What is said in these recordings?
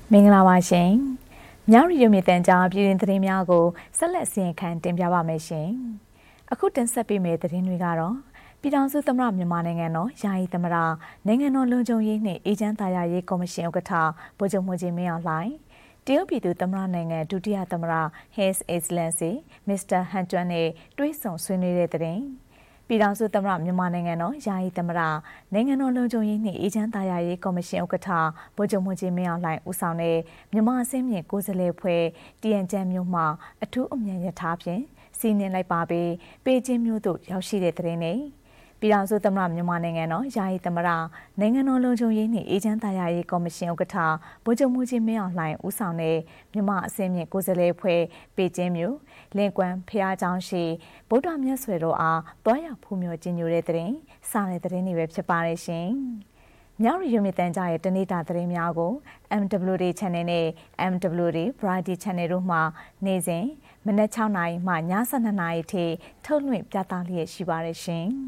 မင်္ဂလာပါရှင်။မြောက်ရီယိုမြေတန်ကြားပြည်တွင်သတင်းများကိုဆက်လက်စီရင်ခံတင်ပြပါမယ်ရှင်။အခုတင်ဆက်ပေးမယ့်သတင်းတွေကတော့ပြည်ထောင်စုသမ္မတမြန်မာနိုင်ငံတော်ယာယီသမ္မတနိုင်ငံတော်လုံခြုံရေးနှင့်အေဂျင့်သားရရေးကော်မရှင်ဥက္ကဋ္ဌဗိုလ်ချုပ်မှူးကြီးမင်းအောင်လှိုင်တရုတ်ပြည်သူသမ္မတနိုင်ငံဒုတိယသမ္မတ His Excellency Mr. Han Zhuan နဲ့တွေ့ဆုံဆွေးနွေးတဲ့သတင်းပြည်ထောင်စုသမ္မတမြန်မာနိုင်ငံတော်ယာယီသမ္မတနိုင်ငံတော်လုံခြုံရေးနှင့်အေဂျင့်သားရရေးကော်မရှင်ဥက္ကဋ္ဌဗိုလ်ချုပ်မှူးကြီးမင်းအောင်လှိုင်ဦးဆောင်တဲ့မြန်မာအဆင့်မြင့်ကိုယ်စားလှယ်ဖွဲ့တရန်ကျန်းမြို့မှအထူးအမြန်ရထားဖြင့်စီးနင်းလိုက်ပါပြီးပေကျင်းမြို့သို့ရောက်ရှိတဲ့သတင်းနဲ့ပြည်ထောင်စုသမ္မတမြန်မာနိုင်ငံတော်ယာယီသမ္မတနိုင်ငံတော်လုံခြုံရေးနှင့်အေဂျင့်သားရရေးကော်မရှင်ဥက္ကဋ္ဌဗိုလ်ချုပ်မှူးကြီးမင်းအောင်လှိုင်ဦးဆောင်တဲ့မြန်မာအဆင့်မြင့်ကိုယ်စားလှယ်ဖွဲ့ပေကျင်းမြို့လင်ကွမ်းဖျားကျောင်းရှိဗုဒ္ဓမြတ်ဆွေတို့အားတွားရောက်ဖူးမြော်ကျင်းညိုတဲ့သတင်းစာနယ်သတင်းတွေပဲဖြစ်ပါတယ်ရှင်။မြောက်ရီယိုမြေတန်ကြားရဲ့တနေ့တာသတင်းများကို MWD Channel နဲ့ MWD Variety Channel တို့မှနေ့စဉ်မနက်6:00 နာရီမှည7:00 နာရီထိထုတ်လွှင့်ပြသလျက်ရှိပါတယ်ရှင်။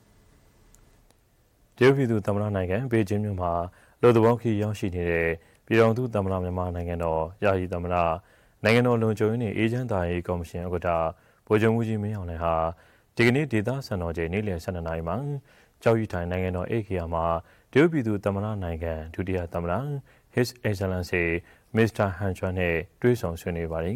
တရုတ်ပြည်သူသမ္မတနိုင်ငံပေကျင်းမြို့မှာလူသဘောခီရောက်ရှိနေတဲ့ပြည်ထောင်စုသမ္မတမြန်မာနိုင်ငံတော်ယာယီသမ္မတနိုင်ငံတော်လုံခြုံရေးနှင့်အေဂျင့်သားရေးကော်မရှင်ဥက္ကဋ္ဌဗိုလ်ချုပ်မှူးကြီးမင်းအောင်လှိုင်ဟာဒီကနေ့ဒေသစံတော်ချိန်နေ့လယ်12:00 နာရီမှာကြောက်ရီထိုင်နိုင်ငံတော်အေခီယာမှာတရုတ်ပြည်သူသမ္မတနိုင်ငံဒုတိယသမ္မတ His Excellency Mr. Han Zhuan နဲ့တွေ့ဆုံဆွေးနွေးပါတယ်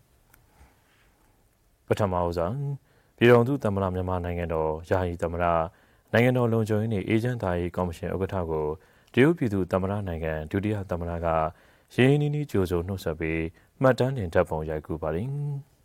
။ပထမဆုံးပြည်ထောင်စုသမ္မတမြန်မာနိုင်ငံတော်ယာယီသမ္မတနိုင်ငံတော်လုံခြုံရေးနှင့်အေဂျင့်သားရေးကော်မရှင်ဥက္ကဋ္ဌကိုတရုတ်ပြည်သူသမ္မတနိုင်ငံဒုတိယသမ္မတကရင်းနှီးနှီးကြိုဆိုနှုတ်ဆက်ပြီးမှတ်တမ်းတင်တပ်ပုံရိုက်ကူးပါတယ်။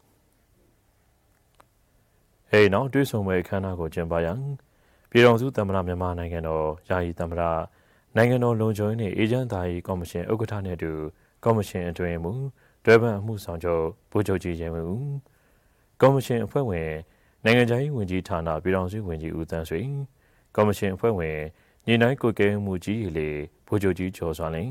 နောက်တွေ့ဆုံပွဲအခမ်းအနားကိုကျင်းပရန်ပြည်ထောင်စုသမ္မတမြန်မာနိုင်ငံတော်ယာယီသမ္မတနိုင်ငံတော်လုံခြုံရေးနှင့်အေဂျင့်သားရေးကော်မရှင်ဥက္ကဋ္ဌနဲ့အတူကော်မရှင်အတွင်းမှတွဲဖက်အမှုဆောင်ချုပ်ဗိုလ်ချုပ်ကြီးရဲမင်းဦးကော်မရှင်အဖွဲ့ဝင်နိုင်ငံခြားရေးဝန်ကြီးဌာနပြည်ထောင်စုဝန်ကြီးဦးသန်းဆွေကော်မရှင်အဖွဲ့ဝင်ညီနိုင်ကိုကဲမှုကြီးရေလေဗိုလ်ချုပ်ကြီးကျော်စွာလင်း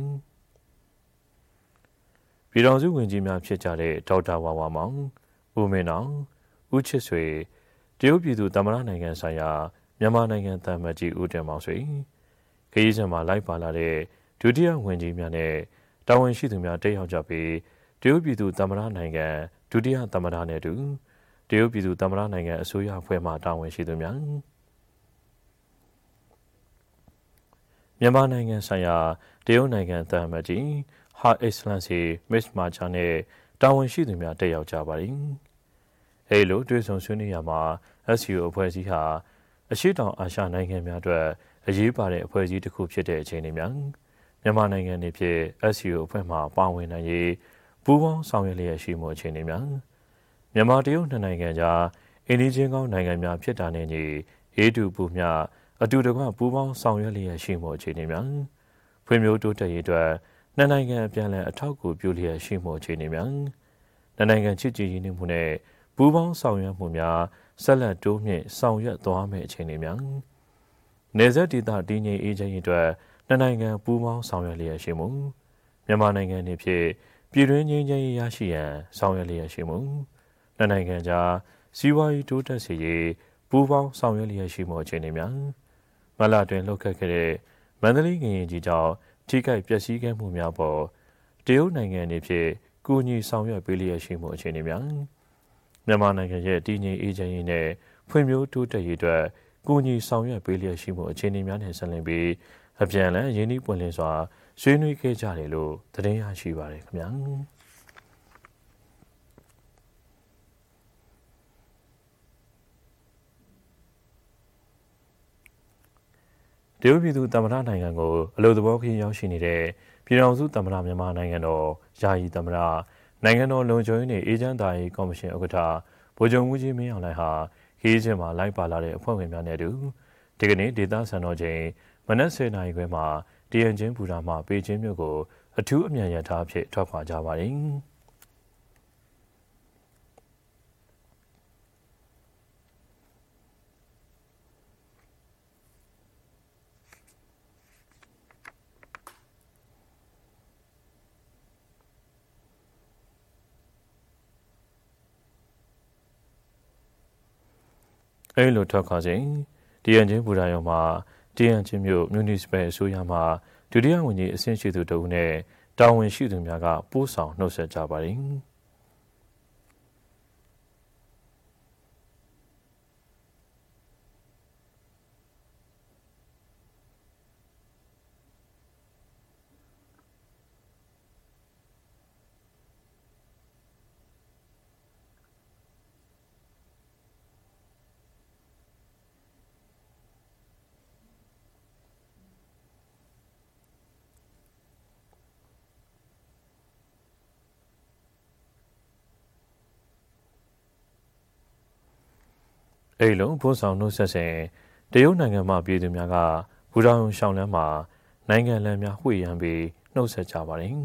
ပြည်ထောင်စုဝန်ကြီးများဖြစ်ကြတဲ့ဒေါက်တာဝါဝါမောင်ဦးမင်းအောင်ဦးချစ်ဆွေတရုတ်ပြည်သူသမ္မတနိုင်ငံဆိုင်ရာမြန်မာနိုင်ငံသံအမတ်ကြီးဦးတင်မောင်ဆွေခရီးစဉ်မှာလိုက်ပါလာတဲ့ဒုတိယဝန်ကြီးများနဲ့တာဝန်ရှိသူများတက်ရောက်ကြပြီးတရုတ်ပြည်သူသမ္မတနိုင်ငံဒုတိယသမ္မတနဲ့အတူတရုတ်ပြည်သူသမ္မတနိုင်ငံအစိုးရအဖွဲ့မှတာဝန်ရှိသူများမြန်မာနိုင်ငံဆိုင်ရာတရုတ်နိုင်ငံသံအမတ်ကြီး Her Excellency Miss Ma Cha နဲ့တာဝန်ရှိသူများတက်ရောက်ကြပါတယ်။လိုတွေ့ဆုံဆွေးနွေးရမှာ SCO အဖွဲ့အစည်းဟာအရှေ့တောင်အာရှနိုင်ငံများအတွက်အရေးပါတဲ့အဖွဲ့အစည်းတစ်ခုဖြစ်တဲ့အချိန်တွေများမြန်မာနိုင်ငံနေဖြင့် SCO အဖွဲ့မှပါဝင်နိုင်ရေးပူးပေါင်းဆောင်ရွက်လျက်ရှိမှုအခြေအနေများမြန်မာတရုတ်နှစ်နိုင်ငံကြားအိန္ဒိချင်းကောင်းနိုင်ငံများဖြစ်တာနဲ့ညီအေးတူပူမျှအတူတကွပူးပေါင်းဆောင်ရွက်လျက်ရှိမှုအခြေအနေများဖွံ့ဖြိုးတိုးတက်ရေးအတွက်နှစ်နိုင်ငံအပြန်အလှန်အထောက်အကူပြုလျက်ရှိမှုအခြေအနေများနှစ်နိုင်ငံချစ်ကြည်ရင်းနှီးမှုနဲ့ပူးပေါင်းဆောင်ရွက်မှုများဆက်လက်တိုးမြင့်ဆောင်ရွက်သွားမယ့်အခြေအနေများနေဆက်ဒေသတည်ငြိမ်အေးချမ်းရေးအတွက်နှစ်နိုင်ငံပူးပေါင်းဆောင်ရွက်လျက်ရှိမှုမြန်မာနိုင်ငံနေဖြင့်ပြည်တွင်းငြိမ်းချမ်းရေးရရှိရန်ဆောင်ရွက်လျက်ရှိမှုနှစ်နိုင်ငံကြားစီးပွားရေးတိုးတက်စေရေးပူးပေါင်းဆောင်ရွက်လျက်ရှိမှုအခြေအနေများမလတွင်လှုပ်ခတ်ခဲ့တဲ့မန္တလေးငရင်ကြီးကြောင့်ထိခိုက်ပျက်စီးခဲ့မှုများပေါ်တရုတ်နိုင်ငံနေဖြင့်ကူညီဆောင်ရွက်ပေးလျက်ရှိမှုအခြေအနေများမြန်မာနိုင်ငံရဲ့တည်ငြိမ်အေးချမ်းရေးနဲ့ဖွံ့ဖြိုးတိုးတက်ရေးအတွက်ကူညီဆောင်ရွက်ပေးလျက်ရှိမှုအခြေအနေများနဲ့ဆက်လင်းပြီးအပြန်အလှန်ရင်းနှီးပွင့်လင်းစွာဆွေးနွေးခဲ့ကြတယ်လို့သတင်းရရှိပါတယ်ခင်ဗျာတရုတ်ပြည်သူသမ္မတနိုင်ငံကိုအလို့သဘောခရီးရောက်ရှိနေတဲ့ပြည်ထောင်စုသမ္မတမြန်မာနိုင်ငံတော်ယာယီသမ္မတနိုင်ငံတော်လုံခြုံရေးနှင့်အေဂျင့်သားရေးကော်မရှင်ဥက္ကဋ္ဌဗိုလ်ချုပ်မှူးကြီးမင်းအောင်လှိုင်ဟာခရီးစဉ်မှာလိုက်ပါလာတဲ့အဖွဲ့ဝင်များနဲ့အတူဒီကနေ့ဒေသစံတော်ချိန်မနက်10:00 နာရီခွဲမှာတရန်ချင်းဘူတာမှပေကျင်းမြို့ကိုအထူးအမြန်ရထားဖြင့်ထွက်ခွာကြပါတယ်။လိုထွက်ခွာခြင်းတရန်ချင်းဘူတာရုံမှာတရန်ချင်းမြို့မြူနီစပယ်အစိုးရမှဒုတိယဝန်ကြီးအဆင့်ရှိသူတဦးနဲ့တာဝန်ရှိသူများကပို့ဆောင်နှုတ်ဆက်ကြပါတယ်အဲ့လိုပို့ဆောင်နှုတ်ဆက်စဉ်တရုတ်နိုင်ငံမှပြည်သူများကဘူတာယုံရှောင်းလန်းမှာနိုင်ငံလမ်းများဝှေ့ရမ်းပြီးနှုတ်ဆက်ကြပါတယ်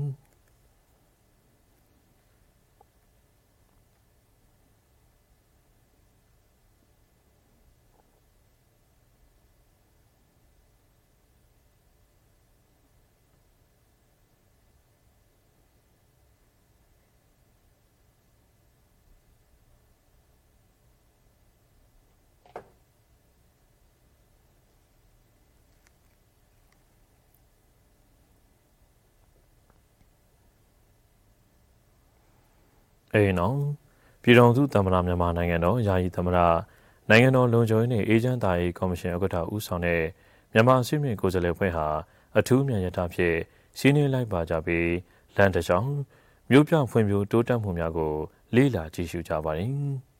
အဲ့နော်ပြည်တော်စုသမ္မတမြန်မာနိုင်ငံတော်ယာယီသမ္မတနိုင်ငံတော်လုံခြုံရေးနှင့်အေဂျင့်တာရေးကော်မရှင်ဥက္ကဋ္ဌဦးဆောင်တဲ့မြန်မာအစည်းအဝေးကိုယ်စားလှယ်ဖွဲ့ဟာအထူးမြန်ရထားဖြင့်စီးနှင်းလိုက်ပါကြပြီးလမ်းတစ်လျှောက်မြို့ပြဖွံ့ဖြိုးတိုးတက်မှုများကိုလေ့လာကြည့်ရှုကြပါတယ်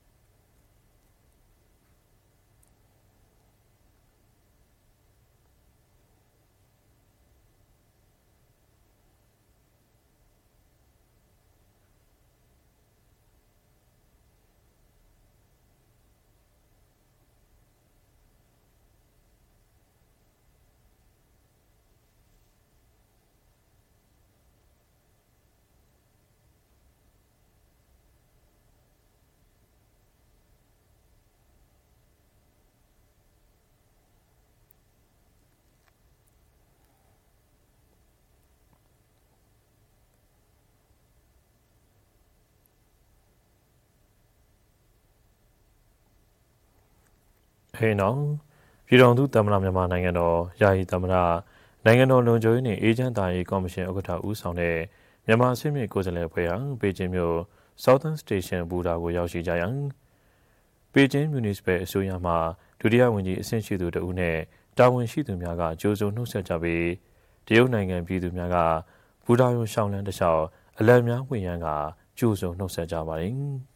ဟေးနော်ပြည်တော်စုသမ္မတမြန်မာနိုင်ငံတော်ယာယီသမ္မတနိုင်ငံတော်လုံခြုံရေးနှင့်အေဂျင့်တာရေးကော်မရှင်ဥက္ကဋ္ဌဦးဆောင်တဲ့မြန်မာအစည်းအဝေးကိုယ်စားလှယ်ဖွဲ့ဟာပေကျင်းမြို့ Southern Station ဘူတာကိုရောက်ရှိကြရန်ပေကျင်း Municipal အစိုးရမှဒုတိယဝန်ကြီးအဆင့်ရှိသူတဦးနဲ့တာဝန်ရှိသူများကကြိုးစုံနှုတ်ဆက်ကြပြီးတရုတ်နိုင်ငံပြည်သူများကဘူတာရုံရှောင်းလန်းတစ်လျှောက်အလံများဝှေ့ရမ်းကကြိုးစုံနှုတ်ဆက်ကြပါတယ်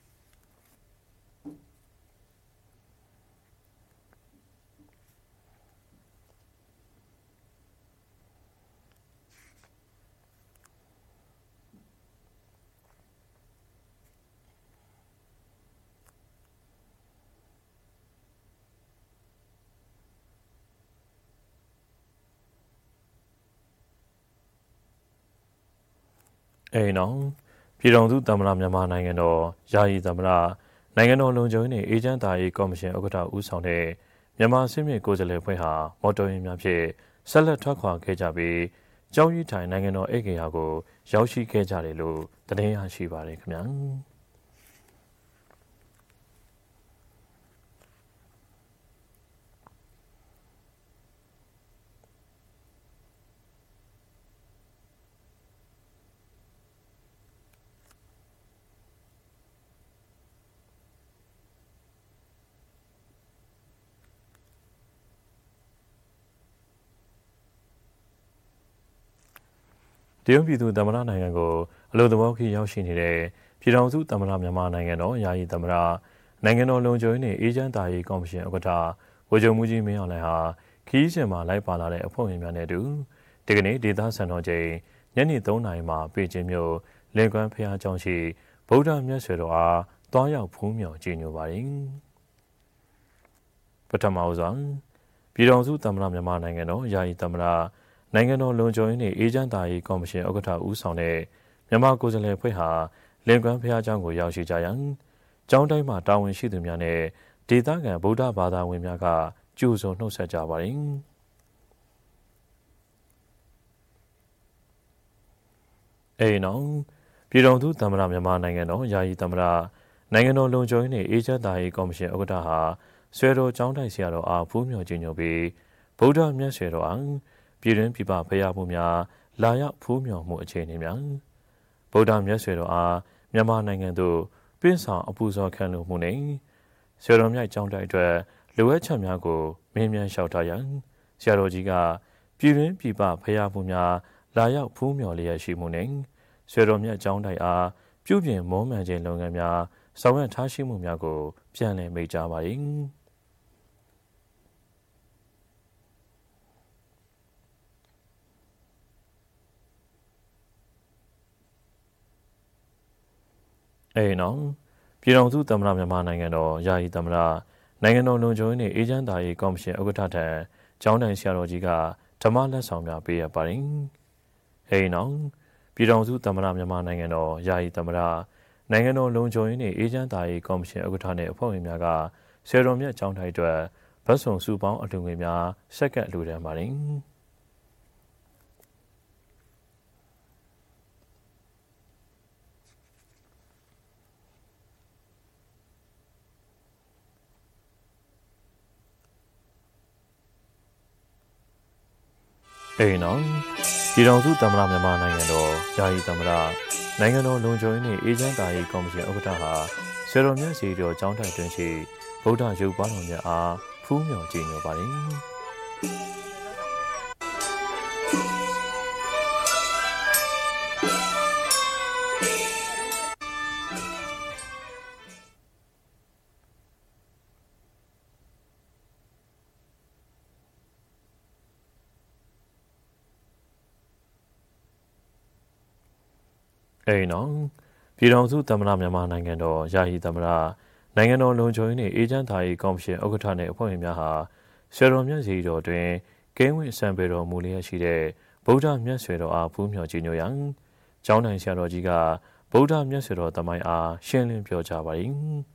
အဲ့နော်ပြည်တော်စုသမ္မတမြန်မာနိုင်ငံတော်ယာယီသမ္မတနိုင်ငံတော်လုံခြုံရေးနှင့်အေဂျင့်တာရေးကော်မရှင်ဥက္ကဋ္ဌဦးဆောင်တဲ့မြန်မာအစည်းအဝေးကိုယ်စားလှယ်ဖွဲ့ဟာမော်တော်ယာဉ်များဖြင့်ဆက်လက်ထွက်ခွာခဲ့ကြပြီးကျောင်းကြီးထိုင်နိုင်ငံတော်ဧည့်ဂေဟာကိုရောက်ရှိခဲ့ကြတယ်လို့သတင်းရရှိပါတယ်ခင်ဗျာတရုတ်ပြည်သူသမ္မတနိုင်ငံကိုအလို့သဘောကြီးရောက်ရှိနေတဲ့ပြည်တော်စုသမ္မတမြန်မာနိုင်ငံတော်ယာယီသမ္မတနိုင်ငံတော်လုံခြုံရေးနှင့်အေဂျင့်တာရေးကော်မရှင်ဥက္ကဋ္ဌဗိုလ်ချုပ်မှူးကြီးမင်းအောင်လှိုင်ဟာခီးစဉ်မှာလိုက်ပါလာတဲ့အဖွဲ့ဝင်များနဲ့အတူဒီကနေ့ဒေသစံတော်ချိန်ညနေ3 နာရီမှာပေကျင်းမြို့လင်ကွမ်းဖျားကျောင်းရှိဗုဒ္ဓမြတ်ဆွေတော်အားတွားရောက်ဖူးမြော်ကြည်ညိုပါတယ်ပထမဦးဆုံးပြည်တော်စုသမ္မတမြန်မာနိုင်ငံတော်ယာယီသမ္မတနိုင်ငံတော်လုံခြုံရေးနှင့်အေဂျင့်တာရေးကော်မရှင်ဥက္ကဋ္ဌဦးဆောင်တဲ့မြန်မာကိုယ်စားလှယ်ဖွဲ့ဟာလင်ကွမ်းဖျားကျောင်းကိုရောက်ရှိကြရန်ကျောင်းတိုင်းမှာတာဝန်ရှိသူများနဲ့ဒေသခံဗုဒ္ဓဘာသာဝင်များကကြိုဆိုနှုတ်ဆက်ကြပါတယ်။အဲ့နော်ပြည်တော်စုသမ္မတမြန်မာနိုင်ငံတော်ယာယီသမ္မတနိုင်ငံတော်လုံခြုံရေးနှင့်အေဂျင့်တာရေးကော်မရှင်ဥက္ကဋ္ဌဟာဆွေတော်ကျောင်းတိုက်ဆရာတော်အားဖူးမြော်ကြည်ညိုပြီးဗုဒ္ဓမြတ်ဆွေတော်အားပြည်တွင်းပြည်ပဖျားမှုများလာရောက်ဖူးမြော်မှုအခြေအနေများဗုဒ္ဓမြတ်ဆွေတော်အားမြန်မာနိုင်ငံသို့ပြင်းဆောင်အပူဇော်ခံလိုမှုနဲ့ဆရာတော်မြတ်ကျောင်းတိုက်အတွက်လိုအပ်ချက်များကိုမင်းမြန်လျှောက်ထားရန်ဆရာတော်ကြီးကပြည်တွင်းပြည်ပဖျားမှုများလာရောက်ဖူးမြော်လျက်ရှိမှုနဲ့ဆရာတော်မြတ်ကျောင်းတိုက်အားပြုပြင်မွမ်းမံခြင်းလုပ်ငန်းများဆောင်ရွက်ထားရှိမှုများကိုပြန်လည်မိန့်ကြားပါသည်နောက်ပြည်တော်စုသမ္မတမြန်မာနိုင်ငံတော်ယာယီသမ္မတနိုင်ငံတော်လုံခြုံရေးနှင့်အေဂျင့်တာရေးကော်မရှင်ဥက္ကဋ္ဌထံကျောင်းတိုင်ဆရာတော်ကြီးကဓမ္မလက်ဆောင်များပေးရပါတယ်နောက်ပြည်တော်စုသမ္မတမြန်မာနိုင်ငံတော်ယာယီသမ္မတနိုင်ငံတော်လုံခြုံရေးနှင့်အေဂျင့်တာရေးကော်မရှင်ဥက္ကဋ္ဌနှင့်အဖွဲ့ဝင်များကဆရာတော်မြတ်ကျောင်းတိုင်အတွက်ဗတ်စုံစုပေါင်းအလှူငွေများဆက်ကပ်လှူဒါန်းပါတယ်နောက်ပြည်တော်စုသမ္မတမြန်မာနိုင်ငံတော်ယာယီသမ္မတနိုင်ငံတော်လုံခြုံရေးနှင့်အေဂျင့်တာရေးကော်မရှင်ဥက္ကဋ္ဌဟာဆရာတော်မြတ်စီတော်ကျောင်းတိုင်တွင်ရှိဗုဒ္ဓရုပ်ပွားတော်များအားဖူးမြော်ကြည်ညိုပါသည်နောက်ပြည်တော်စုသမ္မတမြန်မာနိုင်ငံတော်ယာယီသမ္မတနိုင်ငံတော်လုံခြုံရေးနှင့်အေဂျင့်တာရေးကော်မရှင်ဥက္ကဋ္ဌနှင့်အဖွဲ့ဝင်များဟာဆရာတော်မြတ်စီတော်တွင်ကင်းဝင့်စံပေတော်မူလျက်ရှိတဲ့ဗုဒ္ဓမြတ်ဆွေတော်အားဖူးမြော်ကြည်ညိုရန်ကျောင်းတိုင်ဆရာတော်ကြီးကဗုဒ္ဓမြတ်ဆွေတော်သမိုင်းအားရှင်းလင်းပြောကြားပါသည်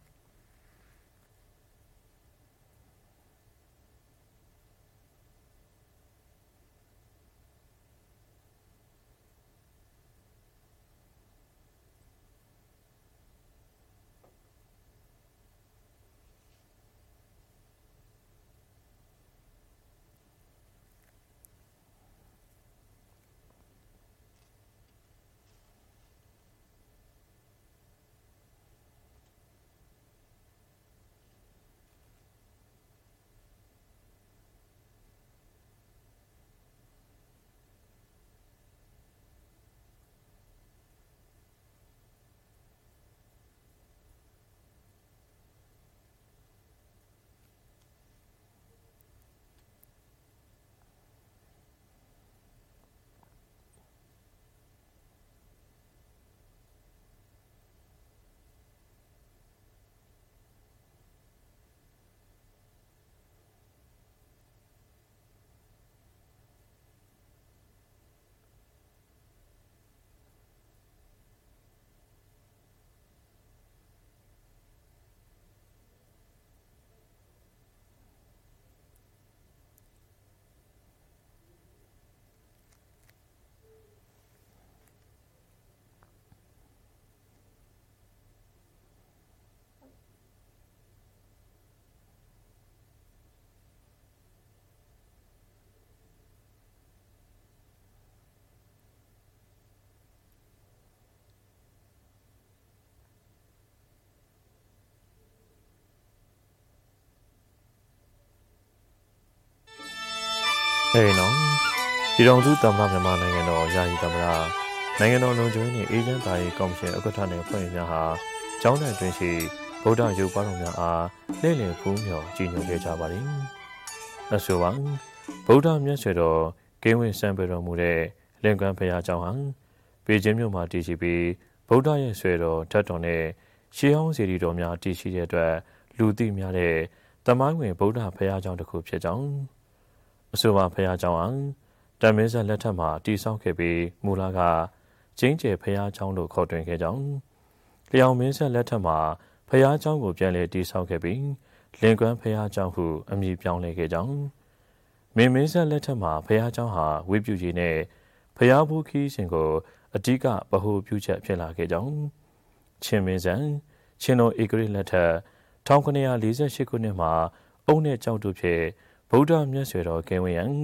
နောက်ပြည်တော်စုသမ္မတမြန်မာနိုင်ငံတော်ယာယီသမ္မတနိုင်ငံတော်လုံခြုံရေးနှင့်အေဂျင့်တာရေးကော်မရှင်ဥက္ကဋ္ဌနှင့်အဖွဲ့ဝင်များဟာကျောင်းတိုင်တွင်ရှိဗုဒ္ဓရုပ်ပွားတော်များအားလှည့်လည်ဖူးမြော်ကြည်ညိုခဲ့ကြပါသည်။အဆိုပါဗုဒ္ဓမြတ်ဆွေတော်ကင်းဝင့်စံပေတော်မူတဲ့လင်ကွမ်းဘုရားကျောင်းဟာပေကျင်းမြို့မှာတည်ရှိပြီးဗုဒ္ဓရဲ့ဆွေတော်ဓာတ်တော်နဲ့ရှေးဟောင်းစေတီတော်များတည်ရှိတဲ့အတွက်လူသိများတဲ့သမိုင်းဝင်ဗုဒ္ဓဘုရားကျောင်းတစ်ခုဖြစ်ကြောင်းအဆိုပါဘုရားကျောင်းဟာတမင်းဆက်လက်ထက်မှာတည်ဆောက်ခဲ့ပြီးမူလကကျင်းကျယ်ဘုရားကျောင်းလို့ခေါ်တွင်ခဲ့ကြောင်းလျောင်မင်းဆက်လက်ထက်မှာဘုရားကျောင်းကိုပြန်လည်တည်ဆောက်ခဲ့ပြီးလင်ကွမ်းဘုရားကျောင်းဟုအမည်ပြောင်းလဲခဲ့ကြောင်းမင်းဆက်လက်ထက်မှာဘုရားကျောင်းဟာဝိပုကြီးနဲ့ဘုရားဘူးခီးရှင်ကိုအဓိကဗဟုပြုချက်ဖြစ်လာခဲ့ကြောင်းချင်းမင်းဆန်ချင်းတော်ဧကရိလက်ထက်1948ခုနှစ်မှာအုံနဲ့ကြောက်တို့ဖြင့်ဗုဒ္ဓမြတ်ဆွေတော်ကင်းဝေးရန်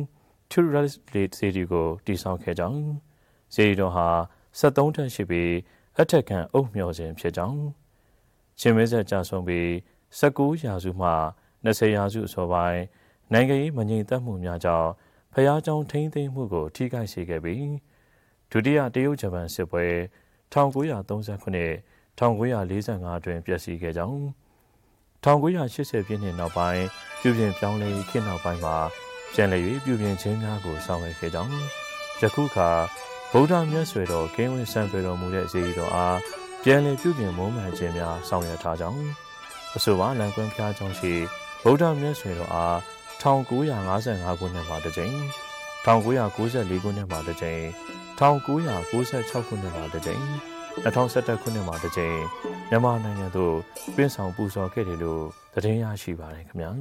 tourist lead စီတီကိုတည်ဆောက်ခဲ့ကြောင်းစီတီတော်ဟာ73တန်းရှိပြီးအထက်ခံအုပ်မျှော်ခြင်းဖြစ်ကြောင်းချင်းမဲဆက်ကြဆုံးပြီး19ရာစုမှ20ရာစုအစောပိုင်းနိုင်ငံရေးမငြိမ်သက်မှုများကြောင့်ဖျားကြောင်ထိန်းသိမ်းမှုကိုထိခိုက်စေခဲ့ပြီးဒုတိယတရုတ်ဂျပန်စစ်ပွဲ1939 1945တွင်ပျက်စီးခဲ့ကြောင်း1980ပြည့်နှစ်နောက်ပိုင်းပြုပြင်ပြောင်းလဲခေတ်နောက်ပိုင်းမှာပြန်လည်၍ပြုပြင်ခြင်းများကိုဆောင်ရွက်ခဲ့ကြောင်းယခုခါဗုဒ္ဓမြတ်စွာတော်ကင်းဝေးစံပေတော်မူတဲ့စေတီတော်အားပြန်လည်ပြုပြင်မွမ်းမံခြင်းများဆောင်ရွက်ထားကြောင်းအဆိုပါလမ်းကွင်းဖျားကျောင်းရှိဗုဒ္ဓမြတ်စွာတော်အား1955ခုနှစ်မှာတစ်ကြိမ်1994ခုနှစ်မှာတစ်ကြိမ်1996ခုနှစ်မှာတစ်ကြိမ်2011ခုနှစ်မှာတစ်ကြိမ်မြန်မာနိုင်ငံသို့ပြင်းဆောင်ပူဇော်ခဲ့တယ်လို့သတင်းရရှိပါတယ်ခင်ဗျာ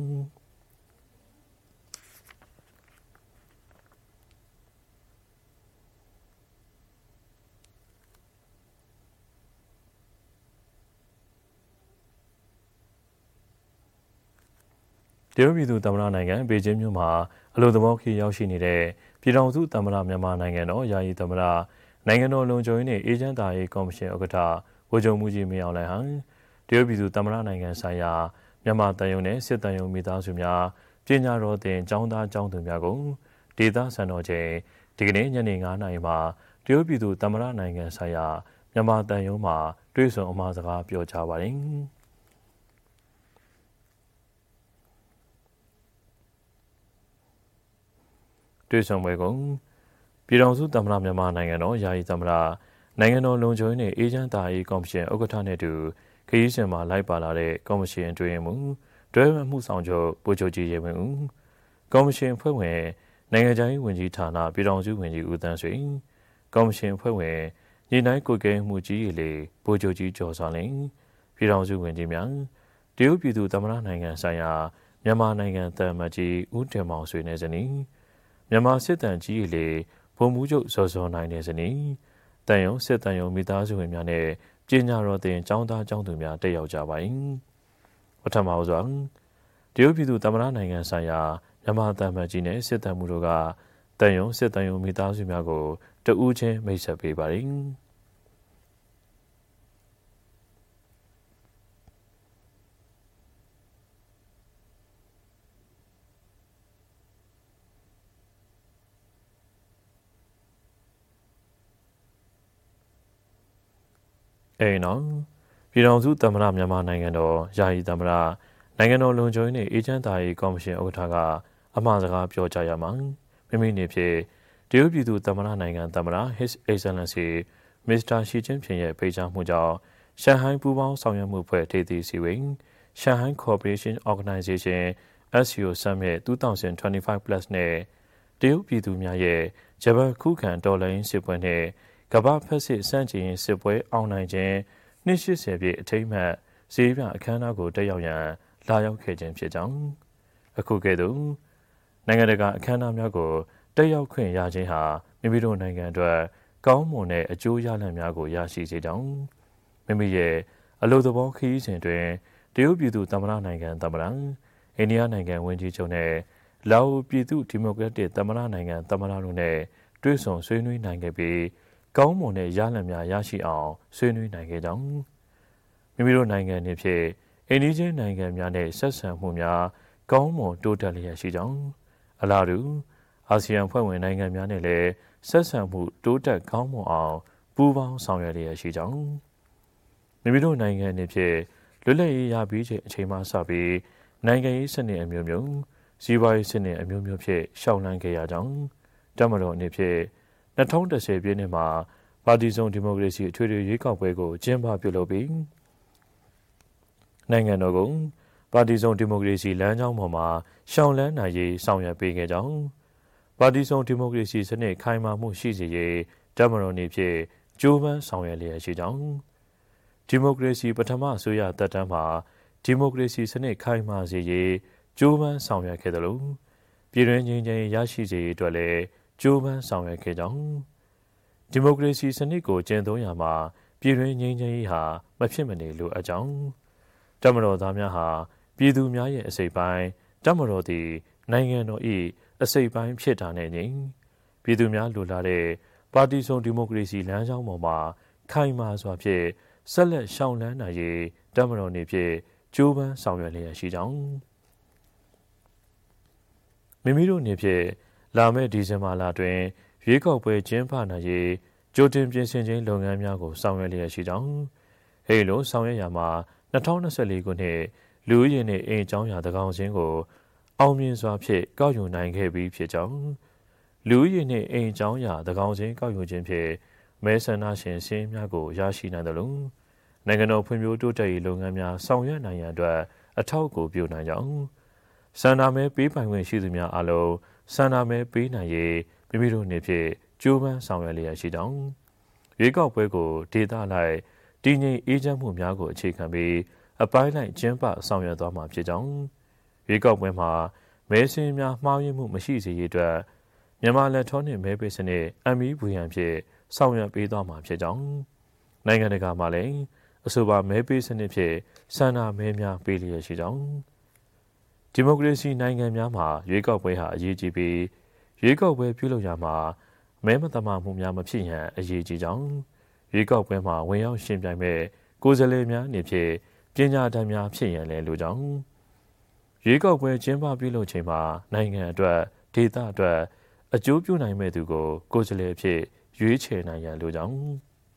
တရုတ်ပြည်သူသမ္မတနိုင်ငံဘေကျင်းမြို့မှာအလို့သဘောခေရောက်ရှိနေတဲ့ပြည်ထောင်စုသမ္မတမြန်မာနိုင်ငံတော်ယာယီသမ္မတနိုင်ငံတော်လုံခြုံရေးနဲ့အေဂျင့်တာရေးကော်မရှင်ဥက္ကဋ္ဌဗိုလ်ချုပ်မှူးကြီးမင်းအောင်လှိုင်ဟာတရုတ်ပြည်သူသမ္မတနိုင်ငံဆိုင်ရာမြန်မာတန်ယုံနဲ့စစ်တန်ယုံမိသားစုများပညာတော်သင်ကျောင်းသားကျောင်းသူများကိုဒေသစံတော်ချိန်ဒီကနေ့ညနေ9:00 နာရီမှာတရုတ်ပြည်သူသမ္မတနိုင်ငံဆိုင်ရာမြန်မာတန်ယုံမှာတွေ့ဆုံအမှာစကားပြောကြားပါတယ်တွေ့ဆုံပွဲကိုပြည်ထောင်စုသမ္မတမြန်မာနိုင်ငံတော်ယာယီသမ္မတနိုင်ငံတော်လုံခြုံရေးနဲ့အေဂျင့်တာရေးကော်မရှင်ဥက္ကဋ္ဌနဲ့တူခရီးစဉ်မှာလိုက်ပါလာတဲ့ကော်မရှင်အတွင်းမှတွဲမှုဆောင်ချုပ်ဗိုလ်ချုပ်ကြီးရေဝင်းဦးကော်မရှင်ဖွဲ့ဝင်နိုင်ငံခြားရေးဝန်ကြီးဌာနပြည်ထောင်စုဝန်ကြီးဦးသန်းဆွေကော်မရှင်ဖွဲ့ဝင်ညီနိုင်ကိုကဲမှုကြီးရေလေဗိုလ်ချုပ်ကြီးကျော်စောလင်းပြည်ထောင်စုဝန်ကြီးများတရုတ်ပြည်သူသမ္မတနိုင်ငံဆိုင်ရာမြန်မာနိုင်ငံသံအမတ်ကြီးဦးတင်မောင်ဆွေနဲ့ဇနီးမြန်မာစစ်တမ်းကြီးရေလေဗိုလ်မှူးချုပ်ဇော်စောနိုင်တဲ့ဇနီးတန်ယုံစစ်တန်ယုံမိသားစုဝင်များနဲ့ပညာတော်သင်ကျောင်းသားကျောင်းသူများတက်ရောက်ကြပါ၏ပထမဆုံးတရုတ်ပြည်သူသမ္မတနိုင်ငံဆိုင်ရာမြန်မာသံအမတ်ကြီးနဲ့စစ်တမ်းမှုတို့ကတန်ယုံစစ်တန်ယုံမိသားစုများကိုတဦးချင်းမိတ်ဆက်ပေးပါသည်နော်ပြည်ထောင်စုသမ္မတမြန်မာနိုင်ငံတော်ယာယီသမ္မတနိုင်ငံတော်လုံခြုံရေးနဲ့အေဂျင့်တာရေးကော်မရှင်ဥက္ကဋ္ဌကအမှာစကားပြောကြားရမှာမိမိနေဖြင့်တရုတ်ပြည်သူသမ္မတနိုင်ငံသမ္မတ His Excellency Mr. Xi Jinping ရဲ့ဖိတ်ကြားမှုကြောင့်ရှန်ဟိုင်းပူးပေါင်းဆောင်ရွက်မှုဖွဲ့ထိပ်သီးစည်းဝေး Shanghai Cooperation Organization SCO Summit 2025+ နဲ့တရုတ်ပြည်သူများရဲ့ဂျပန်ခုခံတော်လှန်ရေးစစ်ပွဲနဲ့ကမ္ဘာဖက်စစ်စန့်ကျင်ရေးစစ်ပွဲအောင်နိုင်ခြင်းနှစ်80ပြည့်အထိမ်းအမှတ်ဈေးပြအခမ်းအနားကိုတက်ရောက်ရန်လာရောက်ခဲ့ခြင်းဖြစ်ကြောင်းအခုကဲ့သို့နိုင်ငံတကာအခမ်းအနားများကိုတက်ရောက်ခွင့်ရခြင်းဟာမိမိတို့နိုင်ငံအတွက်ကောင်းမွန်တဲ့အကျိုးရလဒ်များကိုရရှိစေကြောင်းမိမိရဲ့အလို့သဘောခရီးစဉ်တွင်တရုတ်ပြည်သူသမ္မတနိုင်ငံသမ္မတအိန္ဒိယနိုင်ငံဝန်ကြီးချုပ်နဲ့လာအိုပြည်သူဒီမိုကရက်တစ်သမ္မတနိုင်ငံသမ္မတတို့နဲ့တွေ့ဆုံဆွေးနွေးနိုင်ခဲ့ပြီးကောင်းမွန်တဲ့ရလဒ်များရရှိအောင်ဆွေးနွေးနိုင်ခဲ့ကြောင်းမိမိတို့နိုင်ငံတွေဖြင့်အိန္ဒိယနိုင်ငံများနဲ့ဆက်ဆံမှုများကောင်းမွန်တိုးတက်လျက်ရှိကြောင်းအလားတူအာဆီယံဖွဲ့ဝင်နိုင်ငံများနဲ့လည်းဆက်ဆံမှုတိုးတက်ကောင်းမွန်အောင်ပူးပေါင်းဆောင်ရွက်လျက်ရှိကြောင်းမိမိတို့နိုင်ငံတွေဖြင့်လွတ်လပ်ရေးရပြီးချိန်အချိန်မှစပြီးနိုင်ငံရေးစနစ်အမျိုးမျိုးစီးပွားရေးစနစ်အမျိုးမျိုးဖြင့်ရှောင်လန်းခဲ့ရကြောင်းတပ်မတော်အနေဖြင့်2010ပြည့်နှစ်မှာပါတီစုံဒီမိုကရေစီအထွေထွေရွေးကောက်ပွဲကိုကျင်းပပြုလုပ်ပြီးနိုင်ငံတော်ကပါတီစုံဒီမိုကရေစီလမ်းကြောင်းပေါ်မှာရှောင်လန်းနိုင်ရေးဆောင်ရွက်ပေးခဲ့ကြောင်းပါတီစုံဒီမိုကရေစီစနစ်ခိုင်မာမှုရှိစေရေးတပ်မတော်အနေဖြင့်ကြိုးပမ်းဆောင်ရွက်လျက်ရှိကြောင်းဒီမိုကရေစီပထမအစိုးရသက်တမ်းမှာဒီမိုကရေစီစနစ်ခိုင်မာစေရေးကြိုးပမ်းဆောင်ရွက်ခဲ့သလိုပြည်တွင်းငြိမ်းချမ်းရေးရရှိစေရေးအတွက်လည်းကြိုးပမ်းဆောင်ရွက်ခဲ့ကြောင်းဒီမိုကရေစီစနစ်ကိုကျင့်သုံးရမှာပြည်တွင်းငြိမ်းချမ်းရေးဟာမဖြစ်မနေလိုအပ်ကြောင်းတပ်မတော်သားများဟာပြည်သူများရဲ့အစိတ်ပိုင်းတပ်မတော်သည်နိုင်ငံတော်၏အစိတ်ပိုင်းဖြစ်တာနဲ့ညီပြည်သူများလိုလားတဲ့ပါတီစုံဒီမိုကရေစီလမ်းကြောင်းပေါ်မှာခိုင်မာစွာဖြင့်ဆက်လက်ရှောင်လန်းနိုင်ရေးတပ်မတော်နေဖြင့်ကြိုးပမ်းဆောင်ရွက်လျက်ရှိကြောင်းမိမိတို့နေဖြင့်လာမယ့်ဒီဇင်ဘာလတွင်ရွေးကောက်ပွဲကျင်းပနိုင်ရေးကြိုတင်ပြင်ဆင်ခြင်းလုပ်ငန်းများကိုဆောင်ရွက်လျက်ရှိကြောင်းအဲဒီလိုဆောင်ရွက်ရမှာ2024ခုနှစ်လူဦးရေနှင့်အိမ်အကြောင်းအရာသန်းခေါင်စာရင်းကိုအောင်မြင်စွာဖြင့်ကောက်ယူနိုင်ခဲ့ပြီးဖြစ်ကြောင်းလူဦးရေနှင့်အိမ်အကြောင်းအရာသန်းခေါင်စာရင်းကောက်ယူခြင်းဖြင့်မဲဆန္ဒရှင်စာရင်းများကိုရရှိနိုင်သလိုနိုင်ငံတော်ဖွံ့ဖြိုးတိုးတက်ရေးလုပ်ငန်းများဆောင်ရွက်နိုင်ရန်အတွက်အထောက်အကူပြုနိုင်ကြောင်းဆန္ဒမဲပေးပိုင်ခွင့်ရှိသူများအားလုံးဆန္ဒမဲပေးနိုင်ရေးမိမိတို့နေဖြင့်ကြိုးပမ်းဆောင်ရွက်လျက်ရှိကြောင်းရွေးကောက်ပွဲကိုဒေသလိုက်တည်ငြိမ်အေးချမ်းမှုများကိုအခြေခံပြီးအပိုင်းလိုက်ကျင်းပဆောင်ရွက်သွားမှာဖြစ်ကြောင်းရွေးကောက်ပွဲမှာမဲဆင်းများမှားယွင်းမှုမရှိစေရေးအတွက်မြန်မာလက်ထောနှင့်မဲပေးစနစ် MEVN ဖြင့်ဆောင်ရွက်ပေးသွားမှာဖြစ်ကြောင်းနိုင်ငံတကာမှလည်းအဆိုပါမဲပေးစနစ်ဖြင့်ဆန္ဒမဲများပေးလျက်ရှိကြောင်းဒီမိုကရေစီနိုင်ငံများမှာရွေးကောက်ပွဲဟာအရေးကြီးပြီးရွေးကောက်ပွဲပြုလုပ်ရမှာမဲမတမာမှုများမဖြစ်ရန်အရေးကြီးကြောင်းရွေးကောက်ပွဲမှာဝင်ရောက်ရှင်ပြိုင်မဲ့ကိုယ်စားလှယ်များအနေဖြင့်ပညာတတ်များဖြစ်ရန်လည်းလိုကြောင်းရွေးကောက်ပွဲကျင်းပပြုလုပ်ချိန်မှာနိုင်ငံအတွက်ဒေသအတွက်အကျိုးပြုနိုင်မဲ့သူကိုကိုယ်စားလှယ်ဖြစ်ရွေးချယ်နိုင်ရန်လိုကြောင်း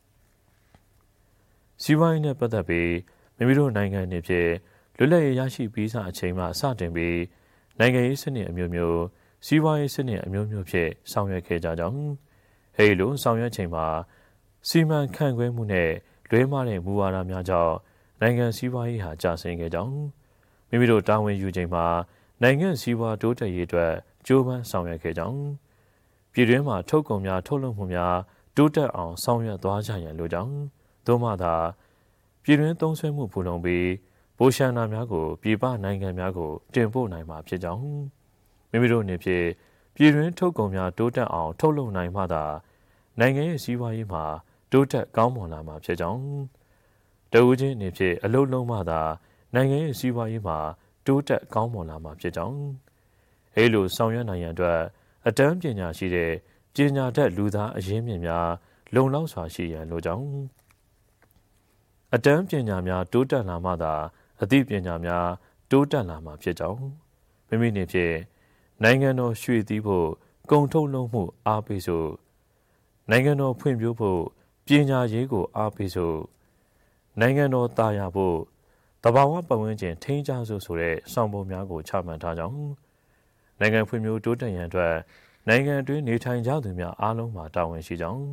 စီးပွားရေးနဲ့ပတ်သက်ပြီးမိမိတို့နိုင်ငံအနေဖြင့်လွတ်လပ်ရေးရရှိပြီးစအချိန်မှစတင်ပြီးနိုင်ငံရေးစနစ်အမျိုးမျိုးစီးပွားရေးစနစ်အမျိုးမျိုးဖြင့်ဆောင်ရွက်ခဲ့ကြကြောင်းအဲဒီလိုဆောင်ရွက်ချိန်မှာစီမံခန့်ခွဲမှုနဲ့လွဲမှားတဲ့မူဝါဒများကြောင့်နိုင်ငံစီးပွားရေးဟာကျဆင်းခဲ့ကြောင်းမိမိတို့တာဝန်ယူချိန်မှာနိုင်ငံစီးပွားတိုးတက်ရေးအတွက်ကြိုးပမ်းဆောင်ရွက်ခဲ့ကြောင်းပြည်တွင်းမှာထုတ်ကုန်များထုတ်လုပ်မှုများတိုးတက်အောင်ဆောင်ရွက်သွားကြရန်လိုကြောင်းသို့မှသာပြည်တွင်းသုံးစွဲမှုဖူလုံပြီးဗိုလ်ရှန်နာများကိုပြည်ပနိုင်ငံများကိုတင်ပို့နိုင်မှာဖြစ်ကြောင်းမိမိတို့အနေဖြင့်ပြည်တွင်းထုတ်ကုန်များတိုးတက်အောင်ထုတ်လုပ်နိုင်မှသာနိုင်ငံရဲ့စီးပွားရေးမှာတိုးတက်ကောင်းမွန်လာမှာဖြစ်ကြောင်းတဦးချင်းအနေဖြင့်အလုပ်လုံးမှသာနိုင်ငံရဲ့စီးပွားရေးမှာတိုးတက်ကောင်းမွန်လာမှာဖြစ်ကြောင်းအဲလိုဆောင်ရွက်နိုင်ရန်အတွက်အတန်းပညာရှိတဲ့ပညာတတ်လူသားအရင်းမြစ်များလုံလောက်စွာရှိရန်လိုကြောင်းအတန်းပညာများတိုးတက်လာမှသာအသိပညာများတိုးတက်လာမှာဖြစ်ကြောင်းမိမိနေဖြင့်နိုင်ငံတော်ရွှေ့သီးဖို့ကုန်ထုတ်လုပ်မှုအားပေးစို့နိုင်ငံတော်ဖွံ့ဖြိုးဖို့ပညာရေးကိုအားပေးစို့နိုင်ငံတော်တာယာဖို့တဘာဝပတ်ဝန်းကျင်ထိန်းချစို့ဆိုတဲ့ဆောင်ပုဒ်များကိုချမှတ်ထားကြောင်းနိုင်ငံဖွံ့ဖြိုးတိုးတက်ရန်အတွက်နိုင်ငံအတွင်းနေထိုင်ကြသူများအားလုံးမှာတာဝန်ရှိကြောင်း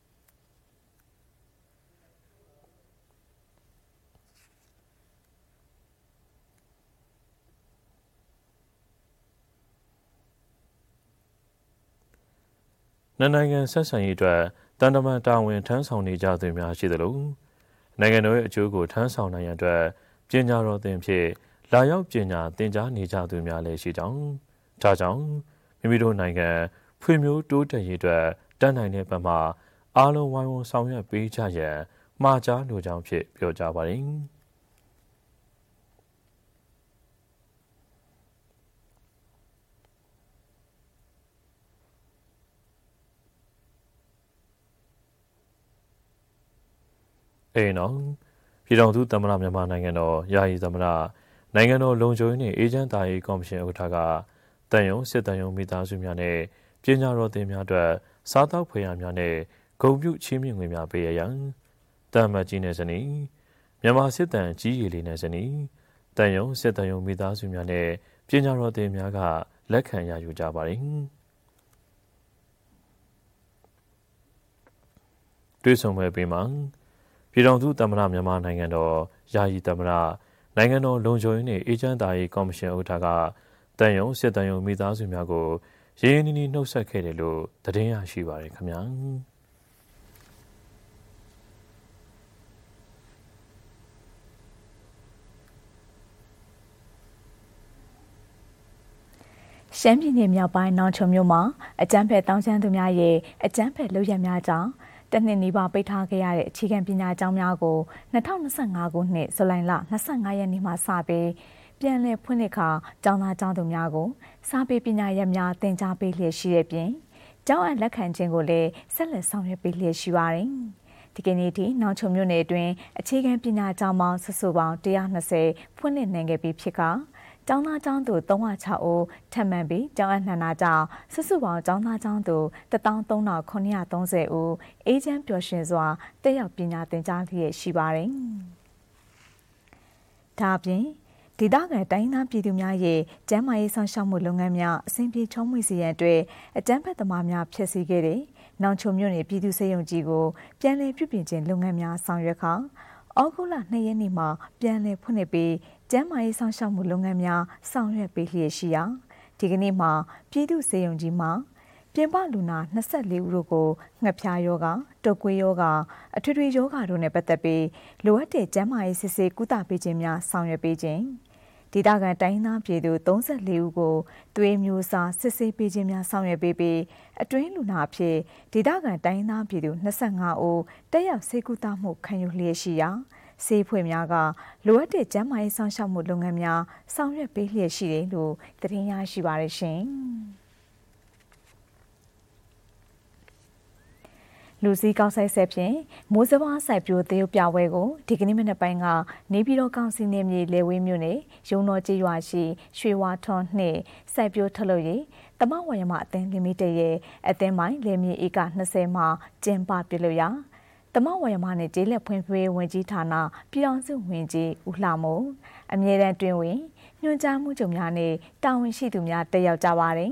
နိုင်ငံဆက်ဆံရေးအတွက်တန်တမန်တာဝန်ထမ်းဆောင်နေကြသူများရှိသလိုနိုင်ငံတော်ရဲ့အကျိုးကိုထမ်းဆောင်နိုင်ရန်အတွက်ပညာတော်သင်ဖြင့်လာရောက်ပညာသင်ကြားနေကြသူများလည်းရှိကြောင်းဒါကြောင့်မိမိတို့နိုင်ငံဖွံ့ဖြိုးတိုးတက်ရေးအတွက်တတ်နိုင်တဲ့ဘက်မှအားလုံးဝိုင်းဝန်းဆောင်ရွက်ပေးကြရန်မှာကြားလိုကြောင်းဖြင့်ပြောကြားပါတယ်နော်ပြည်တော်သူသမ္မတမြန်မာနိုင်ငံတော်ယာယီသမ္မတနိုင်ငံတော်လုံခြုံရေးနှင့်အေဂျင့်တာရေးကော်မရှင်ဥက္ကဋ္ဌကတန်ယုံစစ်တန်ယုံမိသားစုများနဲ့ပညာတော်သင်များအတွက်စားသောက်ဖွယ်ရာများနဲ့ဂုဏ်ပြုချီးမြှင့်ငွေများပေးရန်တမ္မကြီးနယ်ဇနီးမြန်မာစစ်တန်ကြီးရည်လေးနယ်ဇနီးတန်ယုံစစ်တန်ယုံမိသားစုများနဲ့ပညာတော်သင်များကလက်ခံရယူကြပါတယ်တွေ့ဆုံပွဲပေးမှာပြည်တော်သူသမ္မတမြန်မာနိုင်ငံတော်ယာယီသမ္မတနိုင်ငံတော်လုံခြုံရေးနှင့်အေဂျင့်တာရေးကော်မရှင်ဥက္ကဋ္ဌကတန်ယုံစစ်တန်ယုံမိသားစုများကိုရင်းနှီးနှီးနှုတ်ဆက်ခဲ့တယ်လို့သတင်းရရှိပါတယ်ခင်ဗျာရှမ်းပြည်နယ်မြောက်ပိုင်းနောင်ချုံမြို့မှာအကြမ်းဖက်တောင်းကျမ်းသူများရဲ့အကြမ်းဖက်လုပ်ရများကြောင့်တနှစ်နီးပါးပိတ်ထားခဲ့ရတဲ့အခြေခံပညာကျောင်းများကို2025ခုနှစ်ဇူလိုင်လ25ရက်နေ့မှစပြီးပြန်လည်ဖွင့်လှစ်ခါကျောင်းသားကျောင်းသူများကိုစာပေပညာရပ်များသင်ကြားပေးလျက်ရှိတဲ့ပြင်ကျောင်းအပ်လက်ခံခြင်းကိုလည်းဆက်လက်ဆောင်ရွက်ပေးလျက်ရှိပါတယ်။ဒီကနေ့ထိနောင်ချုံမြို့နယ်အတွင်းအခြေခံပညာကျောင်းပေါင်းစုစုပေါင်း120ဖွင့်လှစ်နိုင်ခဲ့ပြီးဖြစ်ကကျောင်းသားကျောင်းသူ306ဦးထပ်မံပြီးကျောင်းအပ်နှံတာကြောင့်စုစုပေါင်းကျောင်းသားကျောင်းသူ13930ဦးအေးချမ်းပျော်ရွှင်စွာတက်ရောက်ပညာသင်ကြားလျက်ရှိပါတယ်။ဒါအပြင်ဒေသခံတိုင်းသားပြည်သူများရဲ့ကျန်းမာရေးဆောင်ရှောက်မှုလုပ်ငန်းများအဆင်ပြေချုံးမွေစီရန်အတွက်အကြမ်းဖက်သမားများဖျက်ဆီးခဲ့တဲ့နောင်ချုံမြို့နယ်ပြည်သူ့စေယုံကြီးကိုပြန်လည်ပြုပြင်ခြင်းလုပ်ငန်းများဆောင်ရွက်ခါဩဂုတ်လ2ရက်နေ့မှာပြန်လည်ဖွင့်လှစ်ပြီးကျန်းမာရေးဆောင်ရှောက်မှုလုပ်ငန်းများဆောင်ရွက်ပေးလျက်ရှိရာဒီကနေ့မှာပြည်သူ့စေယုံကြီးမှာပြင်ပလူနာ24ဦးတို့ကိုငှက်ဖျားယောဂါတုပ်ကွေးယောဂါအထွေထွေယောဂါတို့နဲ့ပတ်သက်ပြီးလိုအပ်တဲ့ကျန်းမာရေးစစ်ဆေးကုသပေးခြင်းများဆောင်ရွက်ပေးခြင်းဒေသခံတိုင်းသားပြည်သူ34ဦးကိုသွေးမျိုးစားစစ်ဆေးပေးခြင်းများဆောင်ရွက်ပေးပြီးအတွင်းလူနာအဖြစ်ဒေသခံတိုင်းသားပြည်သူ25ဦးတက်ရောက်ဆေးကုသမှုခံယူလျက်ရှိရာဆေးဖွဲ့များကလိုအပ်တဲ့ကျန်းမာရေးဆောင်ရှောက်မှုလုပ်ငန်းများဆောင်ရွက်ပေးလျက်ရှိတယ်လို့သတင်းရရှိပါရရှင်။လူစည်းကောက်ဆိုင်ဆက်ဖြင့်မိုးစဘာစိုက်ပျိုးသရုပ်ပြပွဲကိုဒီကနေ့မနက်ပိုင်းကနေပြည်တော်ကောင်စီနယ်မြေလေဝေးမြို့နယ်ရုံတော်ကျေးရွာရှိရွှေဝါထွန်းနှင့်စိုက်ပျိုးထုတ်လုပ်ရေးတမဝရမအသင်းလီမိတက်ရဲ့အသင်းပိုင်းလယ်မြေဧက20မှာကျင်းပပြုလုပ်ရာတမဝရမနဲ့ကျေးလက်ဖွံ့ဖြိုးရေးဝန်ကြီးဌာနပြည်ထောင်စုဝန်ကြီးဦးလှမိုးအမြဲတမ်းတွင်ဝင်ညွှန်ကြားမှုချုပ်များနဲ့တာဝန်ရှိသူများတက်ရောက်ကြပါတယ်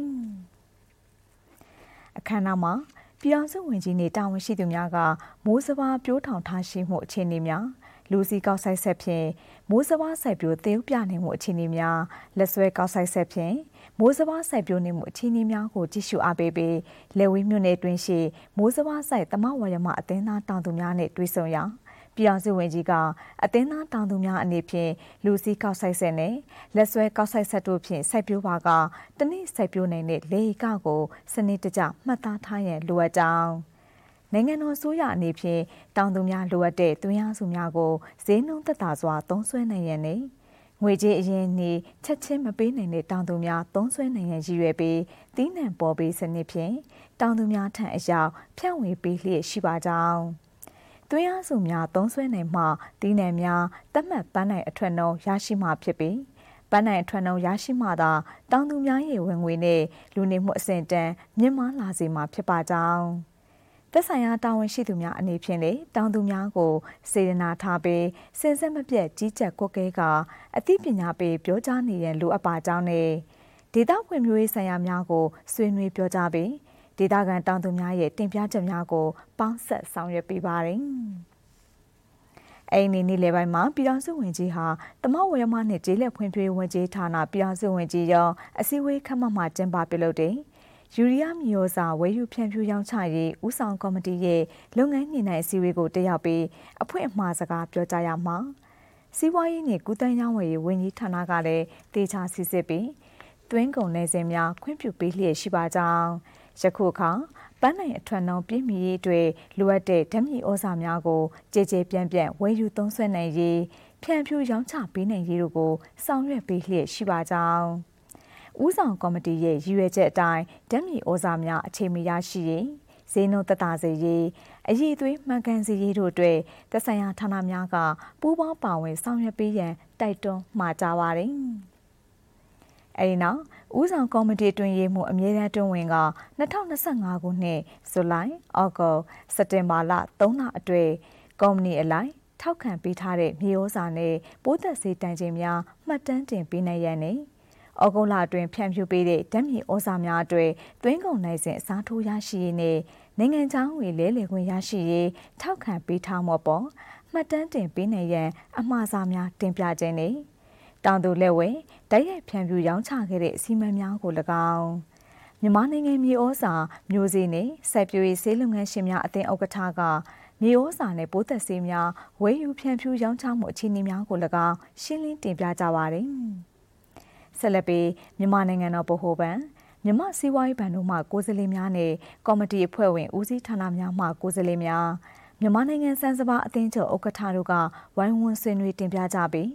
။အခမ်းအနားမှာပြည်ထောင်စုဝန်ကြီးနဲ့တာဝန်ရှိသူများကမိုးစဘာပြိုးထောင်ထားရှိမှုအခြေအနေများလူစီကောက်ဆိုင်ဆက်ဖြင့်မိုးစဘာစိုက်ပျိုးသရုပ်ပြနေမှုအခြေအနေများလက်ဆွဲကောက်ဆိုင်ဆက်ဖြင့်မိုးစဘာစိုက်ပျိုးနေမှုအခြေအနေများကိုကြည့်ရှုအားပေးပြီးလက်ဝေးမြို့နယ်တွင်ရှိမိုးစဘာစိုက်တမဝရမအသင်းသားတောင်သူများနဲ့တွေ့ဆုံရာပြည်အောင်စုဝန်ကြီးကအသင်းသားတောင်သူများအနေဖြင့်လူစီကောက်ဆိုင်ဆက်နဲ့လက်ဆွဲကောက်ဆိုင်ဆက်တို့ဖြင့်စိုက်ပျိုးပါကတနည်းစိုက်ပျိုးနိုင်တဲ့လေကကိုစနစ်တကျမှတ်သားထားရန်လိုအပ်ကြောင်းနိုင်ငံတော်ဆိုရအနေဖြင့်တောင်သူများလိုအပ်တဲ့သွင်းအားစုများကိုဈေးနှုန်းသက်သာစွာသုံးစွဲနိုင်ရန်နဲ့ငွေကြေးအရင်နေချက်ချင်းမပေးနိုင်တဲ့တောင်သူများသုံးစွဲနိုင်ရန်ရည်ရွယ်ပြီးတီးနှံပေါ်ပေးစနစ်ဖြင့်တောင်သူများထံအရောက်ဖြန့်ဝေပေးလျက်ရှိပါကြောင်းသွင်းအားစုများသုံးစွဲနိုင်မှတီးနှံများတတ်မှတ်ပန်းနိုင်အထွက်နှုန်းရရှိမှဖြစ်ပြီးပန်းနိုင်အထွက်နှုန်းရရှိမှသာတောင်သူများရဲ့ဝင်ငွေနဲ့လူနေမှုအဆင့်တန်းမြင့်မားလာစေမှာဖြစ်ပါကြောင်းသက်ဆိုင်ရာတာဝန်ရှိသူများအနေဖြင့်လေတောင်သူများကိုစေတနာထားပြီးစဉ်ဆက်မပြတ်ကြီးကြပ်ကွက်ကဲကအသိပညာပေးပြောကြားနေရန်လိုအပ်ပါကြောင်းနဲ့ဒေသဖွံ့ဖြိုးရေးဆိုင်ရာများကိုဆွေးနွေးပြောကြားပြီးဒေသခံတောင်သူများရဲ့တင်ပြချက်များကိုပေါင်းဆက်ဆောင်ရွက်ပေးပါတယ်။အဲ့ဒီနေ့လေပိုင်းမှာပြည်ထောင်စုဝန်ကြီးဟာတမဝရမနဲ့ကျေးလက်ဖွံ့ဖြိုးရေးဝန်ကြီးဌာနပြည်ထောင်စုဝန်ကြီးရောအစည်းအဝေးခန်းမမှာကျင်းပပြုလုပ်တဲ့ယူရီးယားမြေဩဇာဝယ်ယူဖြန့်ဖြူးရောင်းချရေးဦးဆောင်ကော်မတီရဲ့လုပ်ငန်းညှိနှိုင်းအစည်းအဝေးကိုတက်ရောက်ပြီးအဖွင့်အမှာစကားပြောကြားရမှာစီးပွားရေးနဲ့ကုသရေးဝန်ကြီးဝန်ကြီးဌာနကလည်းတေချာစစ်ဆေးပြီးသွင်းကုန်နယ်စင်များခွင့်ပြုပေးလျက်ရှိပါကြောင်းယခုအခါပန်းနိုင်အထွတ်နှောင်းပြည်မီရေးတွေလိုအပ်တဲ့ဓာတ်မြေဩဇာများကိုကြေကြေပြန့်ပြန့်ဝယ်ယူသုံးစွဲနိုင်ရေးဖြန့်ဖြူးရောင်းချပေးနိုင်ရေးတို့ကိုဆောင်ရွက်ပေးလျက်ရှိပါကြောင်းဦးဆောင်ကော်မတီရဲ့ရည်ရွယ်ချက်အတိုင်းဓာတ်မြေဩဇာများအချိန်မီရရှိရေးဈေးနှုန်းသက်သာစေရေးအရည်အသွေးမှန်ကန်စေရေးတို့အတွက်သက်ဆိုင်ရာဌာနများကပူးပေါင်းပါဝင်ဆောင်ရွက်ပေးရန်တိုက်တွန်းမှာကြားပါတယ်။အဲဒီနောက်ဦးဆောင်ကော်မတီတွင်ရေးမှုအမြဲတမ်းတွင်ဝင်က2025ခုနှစ်ဇူလိုင်၊ဩဂုတ်၊စက်တင်ဘာလ3လအတွင်းကော်မတီအလိုက်ထောက်ခံပေးထားတဲ့မြေဩဇာနဲ့ပိုးသက်စေတန်ချိန်များမှတ်တမ်းတင်ပေးနိုင်ရန်နဲ့ဩဂုတ်လအတွင်းဖြန့်ဖြူးပေးတဲ့ဓာတ်မြေဩဇာများအတွက်သွင်းကုန်နိုင်စဉ်အစားထိုးရရှိရေးနဲ့နိုင်ငံခြားငွေလဲလှယ်ခွင့်ရရှိရေးထောက်ခံပေးထားမှုပေါ်မှတ်တမ်းတင်ပေးနိုင်ရန်အမှားစာများတင်ပြခြင်းနဲ့တောင်သူလက်ဝဲတိုက်ရိုက်ဖြန့်ဖြူးရောင်းချခဲ့တဲ့အစီအမံများကို၎င်းမြန်မာနိုင်ငံမြေဩဇာမျိုးစေ့နဲ့စိုက်ပျိုးရေးဆေးလုပ်ငန်းရှင်များအသင်းဥက္ကဋ္ဌကမြေဩဇာနဲ့ပိုးသက်ဆေးများဝယ်ယူဖြန့်ဖြူးရောင်းချမှုအခြေအနေများကို၎င်းရှင်းလင်းတင်ပြကြပါတယ်။ဆက်လက်ပြီးမြန်မာနိုင်ငံတော်ဗဟိုဘဏ်မြန်မာစီးပွားရေးဘဏ်တို့မှကိုယ်စားလှယ်များနဲ့ကော်မတီအဖွဲ့ဝင်ဦးစီးဌာနများမှကိုယ်စားလှယ်များမြန်မာနိုင်ငံစံစဘာအသင်းချုပ်ဥက္ကဋ္ဌတို့ကဝိုင်းဝန်းဆွေးနွေးတင်ပြကြပြီး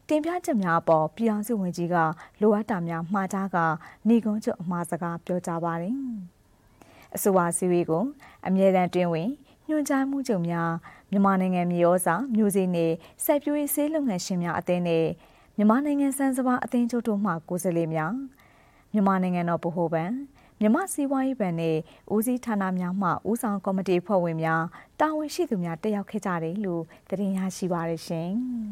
တင်ပြချက်များပေါ်ပြည်အောင်စုဝန်ကြီးကလိုအပ်တာများမှားကြားကနေကုန်းချုပ်အမှားစကားပြောကြားပါတယ်။အဆိုပါစည်းဝေးကိုအမြဲတမ်းတွင်ဝင်ညွှန်ကြားမှုချုပ်များမြန်မာနိုင်ငံမြေဩဇာမျိုးစေ့နဲ့စိုက်ပျိုးရေးဆေးလုပ်ငန်းရှင်များအသင်းနဲ့မြန်မာနိုင်ငံစံစပါအသင်းချုပ်တို့မှကိုယ်စားလှယ်များမြန်မာနိုင်ငံတော်ဗဟိုဘဏ်မြန်မာစီးပွားရေးဘဏ်နဲ့ဦးစီးဌာနများမှဦးဆောင်ကော်မတီဖွဲ့ဝင်များတာဝန်ရှိသူများတက်ရောက်ခဲ့ကြတယ်လို့သတင်းရရှိပါရရှင်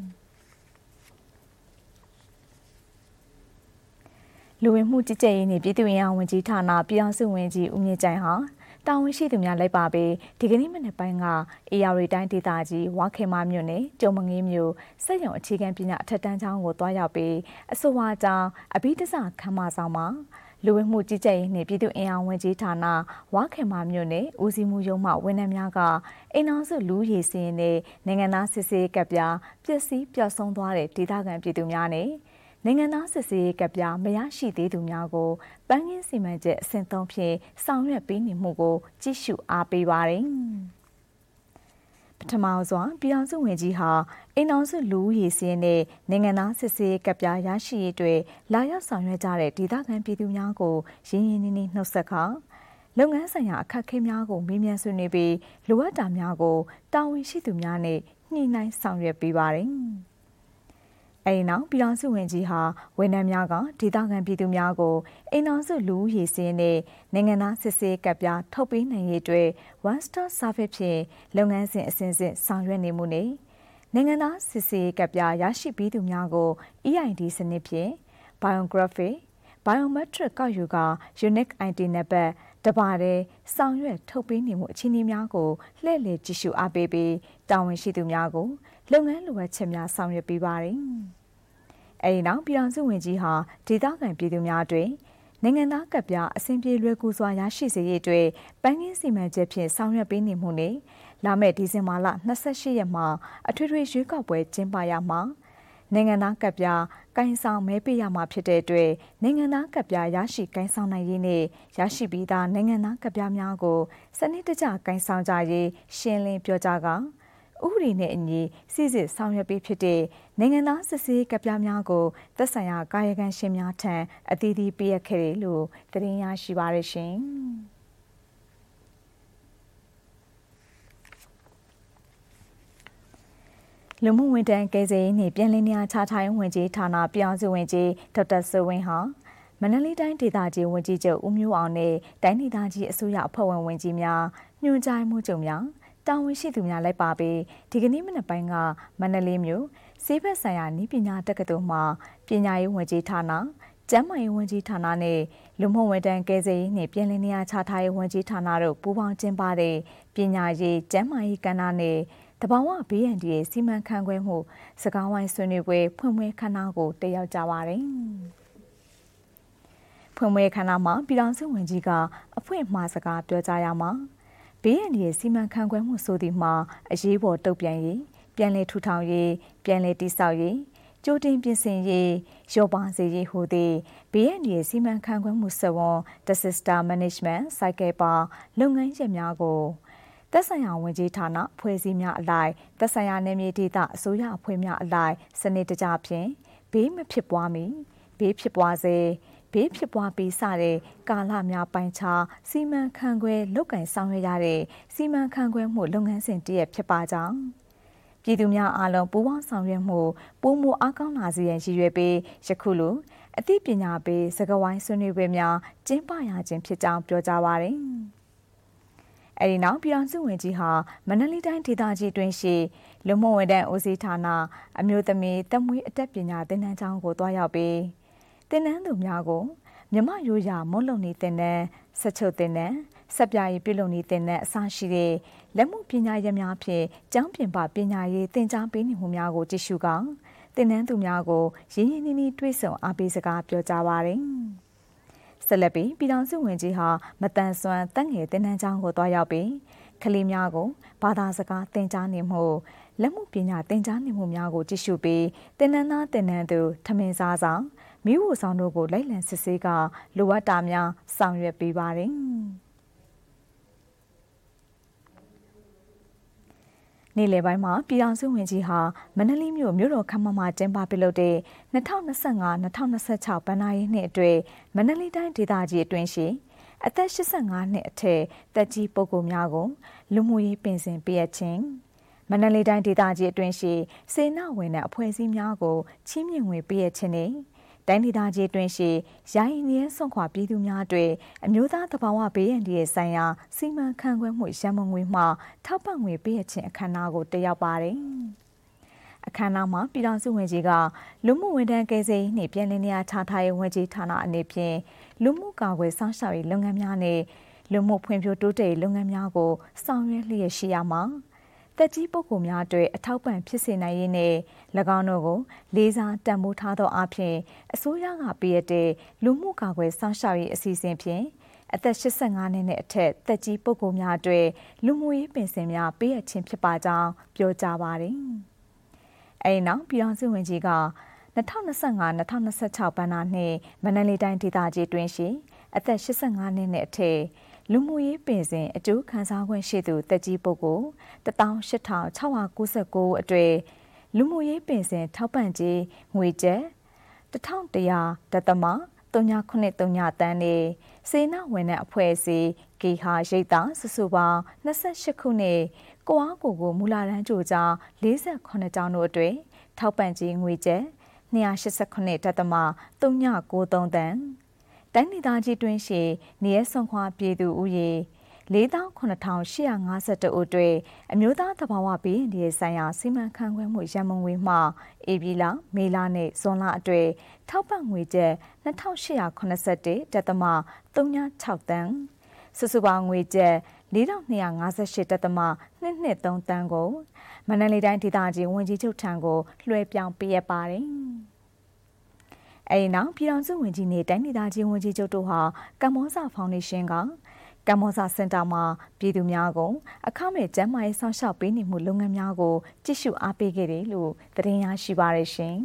။လူဝင်မှုကြီးကြပ်ရေးနှင့်ပြည်သူ့အင်အားဝန်ကြီးဌာနပြည်အောင်စုဝန်ကြီးဦးမြင့်ကြိုင်ဟာတာဝန်ရှိသူများလိုက်ပါပြီးဒီကနေ့မနက်ပိုင်းကအေရရီတိုင်းဒေသကြီးဝါခေမာမြို့နယ်ကျုံမငေးမြို့စက်ရုံအခြေခံပညာအထက်တန်းကျောင်းကိုတွားရောက်ပြီးအဆိုပါကျောင်းအဘိဓဆခမ်းမဆောင်မှာလူဝင်မှုကြီးကြပ်ရေးနှင့်ပြည်သူ့အင်အားဝန်ကြီးဌာနဝါခေမာမြို့နယ်ဦးစီးမှုရုံးမှဝန်ထမ်းများကအိမ်အောင်စုလူရေစင်းနဲ့နိုင်ငံသားစစ်ဆေးကပ်ပြားပျက်စီးပျောက်ဆုံးသွားတဲ့ဒေသခံပြည်သူများနဲ့နိုင်ငံသားစစ်ဆေးကပ်ပြားမရရှိသေးသူများကိုပန်းကင်းစီမံချက်အဆင့်3ဖြင့်ဆောင်ရွက်ပေးနေမှုကိုကြည့်ရှုအားပေးပါတယ်။ပထမဆုံးပြည်အောင်စုဝန်ကြီးဟာအိမ်အောင်စုလူရေစင်းနဲ့နိုင်ငံသားစစ်ဆေးကပ်ပြားရရှိရေးအတွက်လာရောက်ဆောင်ရွက်ကြတဲ့ဒေသခံပြည်သူများကိုရင်းရင်းနှီးနှီးနှုတ်ဆက်ခါလုပ်ငန်းဆိုင်ရာအခက်အခဲများကိုမေးမြန်းဆွေးနွေးပြီးလိုအပ်တာများကိုတာဝန်ရှိသူများနဲ့ညှိနှိုင်းဆောင်ရွက်ပေးပါတယ်။အဲဒီနောက်ပြည်အောင်စုဝန်ကြီးဟာဝန်ထမ်းများကဒေသခံပြည်သူများကိုအိမ်အောင်စုလူဦးရေစင်းနဲ့နိုင်ငံသားစစ်ဆေးကပ်ပြားထုတ်ပေးနိုင်ရေးအတွက် One Stop Service ဖြင့်လုပ်ငန်းစဉ်အစဉ်စဉ်ဆောင်ရွက်နေမှုနဲ့နိုင်ငံသားစစ်ဆေးကပ်ပြားရရှိပြီးသူများကို EID စနစ်ဖြင့် Biography, Biometric ကောက်ယူက Unique ID နံပါတ်တပါးတည်းဆောင်ရွက်ထုတ်ပေးနေမှုအခြေအနေများကိုလှည့်လည်ကြည့်ရှုအားပေးပြီးတာဝန်ရှိသူများကိုလုပ်ငန်းလိုအပ်ချက်များဆောင်ရွက်ပေးပါတယ်။အဲဒီနောက်ပြည်အောင်စုဝန်ကြီးဟာဒေသခံပြည်သူများတွင်နိုင်ငံသားကပ်ပြားအဆင်ပြေလွယ်ကူစွာရရှိစေရေးအတွက်ပန်းကင်းစီမံချက်ဖြင့်ဆောင်ရွက်ပေးနေမှုနဲ့လာမယ့်ဒီဇင်ဘာလ28ရက်မှာအထွေထွေရွေးကောက်ပွဲကျင်းပရမှာနိုင်ငံသားကပ်ပြားကိုင်ဆောင်မဲပေးရမှာဖြစ်တဲ့အတွက်နိုင်ငံသားကပ်ပြားရရှိကိုင်ဆောင်နိုင်ရေးနဲ့ရရှိပြီးသားနိုင်ငံသားကပ်ပြားများကိုစနစ်တကျကိုင်ဆောင်ကြရေးရှင်းလင်းပြောကြားကဥပဒေနဲ့အညီစစ်စစ်ဆောင်ရွက်ပြီးဖြစ်တဲ့နိုင်ငံသားစစ်ဆေးကပ်ပြားများကိုသက်ဆိုင်ရာကာယကံရှင်များထံအသီးသီးပေးအပ်ခဲ့တယ်လို့သတင်းရရှိပါရရှင်။လူမှုဝန်ထမ်းကယ်ဆယ်ရေးနှင့်ပြည်လည်နေရာချထားရေးဝန်ကြီးဌာနပြည်အောင်စုဝန်ကြီးဒေါက်တာစိုးဝင်းဟာမန္တလေးတိုင်းဒေသကြီးဝန်ကြီးချုပ်ဦးမျိုးအောင်နဲ့တိုင်းဒေသကြီးအစိုးရအဖွဲ့ဝင်ဝန်ကြီးများညွှန်ကြားမှုချုပ်များတာဝန်ရှိသူများလိုက်ပါပြီးဒီကနေ့မနက်ပိုင်းကမန္တလေးမြို့ဆေးဘက်ဆိုင်ရာနည်းပညာတက္ကသိုလ်မှပညာရေးဝန်ကြီးဌာနကျန်းမာရေးဝန်ကြီးဌာနနဲ့လူမှုဝန်ထမ်းကယ်ဆယ်ရေးနှင့်ပြည်လည်နေရာချထားရေးဝန်ကြီးဌာနတို့ပူးပေါင်းကျင်းပတဲ့ပညာရေးကျန်းမာရေးကဏ္ဍနဲ့တဘာဝဘေးရန်ဒီရဲ့စီမံခန့်ခွဲမှုစကားဝိုင်းဆွေးနွေးပွဲဖွင့်ပွဲခမ်းနားကိုတက်ရောက်ကြပါတယ်။ဖွင့်ပွဲခမ်းနားမှာပြည်ထောင်စုဝန်ကြီးကအဖွင့်အမှာစကားပြောကြားရမှာဘေးရန်ဒီရဲ့စီမံခန့်ခွဲမှုဆိုသည်မှာအရေးပေါ်တုံ့ပြန်ရေးပြန်လည်ထူထောင်ရေးပြန်လည်တည်ဆောက်ရေးကြိုတင်ပြင်ဆင်ရေးရောပါစေရေးဟူသည်ဘေးရန်ဒီရဲ့စီမံခန့်ခွဲမှုစဝန်း Disaster Management Cycle ပါလုပ်ငန်းချက်များကိုသက်ဆိုင်ရာဝန်ကြီးဌာနဖွဲ့စည်းများအလိုက်သက်ဆိုင်ရာနယ်မြေဒေသအစိုးရအဖွဲ့များအလိုက်စနစ်တကျဖြင့်ဘေးမဖြစ်ပွားမီဘေးဖြစ်ပွားစေဘေးဖြစ်ပွားပြီးစတဲ့ကာလများပိုင်းခြားစီမံခန့်ခွဲလုပ်ကိုင်ဆောင်ရွက်ရတဲ့စီမံခန့်ခွဲမှုလုပ်ငန်းစဉ်တည်းဖြစ်ပါကြောင်းပြည်သူများအားလုံးပူးပေါင်းဆောင်ရွက်မှုပိုမိုအားကောင်းလာစေရန်ရည်ရွယ်ပြီးယခုလိုအသိပညာပေးစကားဝိုင်းဆွေးနွေးပွဲများကျင်းပရခြင်းဖြစ်ကြောင်းပြောကြားပါရယ်။အဲဒီနောက်ပြည်ထောင်စုဝန်ကြီးဟာမန္တလေးတိုင်းဒေသကြီးတွင်ရှိလူမှုဝန်ထမ်းဦးစီးဌာနအမျိုးသမီးတမွေးအတတ်ပညာသင်တန်းကျောင်းကိုတွားရောက်ပြီးသင်တန်းသူများကိုမြမရိုးရာမုတ်လုံနေသင်တန်းဆက်ချုပ်သင်တန်းဆက်ပြရေးပြုလုပ်နေသင်တန်းအစရှိတဲ့လက်မှုပညာရပ်များဖြင့်ကျောင်းပြင်ပပညာရေးသင်ကြားပေးနေမှုများကိုကြည့်ရှုကာသင်တန်းသူများကိုရင်းရင်းနှီးနှီးတွေ့ဆုံအားပေးစကားပြောကြားပါရယ်။ဆက်လက်ပြီးပြည်ထောင်စုဝန်ကြီးဟာမတန်ဆွမ်းတက်ငယ်သင်တန်းကျောင်းကိုတွားရောက်ပြီးကလေးများကိုဘာသာစကားသင်ကြားနေမှုလက်မှုပညာသင်ကြားနေမှုများကိုကြည့်ရှုပြီးသင်တန်းသားသင်တန်းသူထမင်းစားဆောင်မိဝဆောင်တို့ကိုလိုက်လံစစ်ဆေးကလိုအပ်တာများဆောင်ရွက်ပေးပါတယ်။နေ့လယ်ပိုင်းမှာပြည်ထောင်စုဝန်ကြီးဟာမန္တလေးမြို့မြို့တော်ခမ်းမမှာကျင်းပပြုလုပ်တဲ့2025-2026 ဘဏ္ဍာရေးနှစ်အတွင်းမန္တလေးတိုင်းဒေသကြီးအတွင်းရှိအသက်85နှစ်အထက်သက်ကြီးပုဂ္ဂိုလ်များကိုလူမှုရေးပင်စင်ပေးအပ်ခြင်းမန္တလေးတိုင်းဒေသကြီးအတွင်းရှိစေနာဝင်တဲ့အဖွဲ့အစည်းများကိုချီးမြှင့်ငွေပေးအပ်ခြင်းနဲ့တိုင်းဒေသကြီးအတွင်းရှိယာယီနေဆွန့်ခွာပြည်သူများအတွက်အမျိုးသားသဘာဝဘေးရန်ရဲ့ဆိုင်ရာစီမံခန့်ခွဲမှုရန်ပုံငွေမှထောက်ပံ့ငွေပေးအပ်ခြင်းအခမ်းအနားကိုတက်ရောက်ပါတယ်။အခမ်းအနားမှာပြည်ထောင်စုဝန်ကြီးကလူမှုဝန်ထမ်းကယ်ဆယ်ရေးနှင့်ပြည်내နေရာချထားရေးဝန်ကြီးဌာနအနေဖြင့်လူမှုကာကွယ်စောင့်ရှောက်ရေးလုပ်ငန်းများနဲ့လူမှုဖွံ့ဖြိုးတိုးတက်ရေးလုပ်ငန်းများကိုဆောင်ရွက်လျက်ရှိရမှာတက်ကြီးပုဂ္ဂိုလ်များအတွက်အထောက်ပံ့ဖြစ်စေနိုင်ရေးနဲ့၎င်းတို့ကိုလေးစားတန်ဖိုးထားသောအဖြစ်အစိုးရကပေးအပ်တဲ့လူမှုကာကွယ်စောင့်ရှောက်ရေးအစီအစဉ်ဖြင့်အသက်85နှစ်နဲ့အထက်တက်ကြီးပုဂ္ဂိုလ်များအတွက်လူမှုရေးပင်စင်များပေးအပ်ခြင်းဖြစ်ပါကြောင်းပြောကြားပါတယ်။အဲဒီနောက်ပြည်ထောင်စုဝန်ကြီးက2025-2026 ဘဏ္ဍာနှစ်မန္တလေးတိုင်းဒေသကြီးတွင်ရှိအသက်85နှစ်နဲ့အထက်လူမှုရေးပင်စင်အကျိုးခံစားခွင့်ရှိသူတက်ကြီးပုဂ္ဂိုလ်18699အတွက်လူမှုရေးပင်စင်ထောက်ပံ့ကြေးငွေကျပ်1100.3933တန်းနဲ့စေနာဝန်ထမ်းအဖွဲ့အစည်းဂေဟာရိပ်သာစုစုပေါင်း28ခုနဲ့ကိုအားကိုမူလာတန်းကြိုကြား48ကျောင်းတို့အတွက်ထောက်ပံ့ကြေးငွေကျပ်289.393တန်းတိုင်းဒေသကြီးတွင်ရှိနေရဆွန်ခွာပြည်သူဦးရေ48,852ဦးအတွက်အမျိုးသားသဘာဝဘေးအန္တရာယ်ဆိုင်ရာစီမံခန့်ခွဲမှုရန်ပုံငွေမှဧပြီလမေလနဲ့ဇွန်လအတွက်ထောက်ပံ့ငွေကျပ်2,881.36တန်းစုစုပေါင်းငွေကျပ်4,258.223တန်းကိုမန္တလေးတိုင်းဒေသကြီးဝန်ကြီးချုပ်ထံကိုလွှဲပြောင်းပေးရပါတယ်။အဲဒီနောက်ပြည်ထောင်စုဝန်ကြီးနဲ့တိုင်းဒေသကြီးဝန်ကြီးချုပ်တို့ဟာကမ္ဘောဇဖောင်ဒေးရှင်းကကမ္ဘောဇစင်တာမှာပြည်သူများကိုအခမဲ့ကျန်းမာရေးဆောင်ရှောက်ပေးနေမှုလုပ်ငန်းများကိုကြည့်ရှုအားပေးခဲ့တယ်လို့သတင်းရရှိပါရရှင်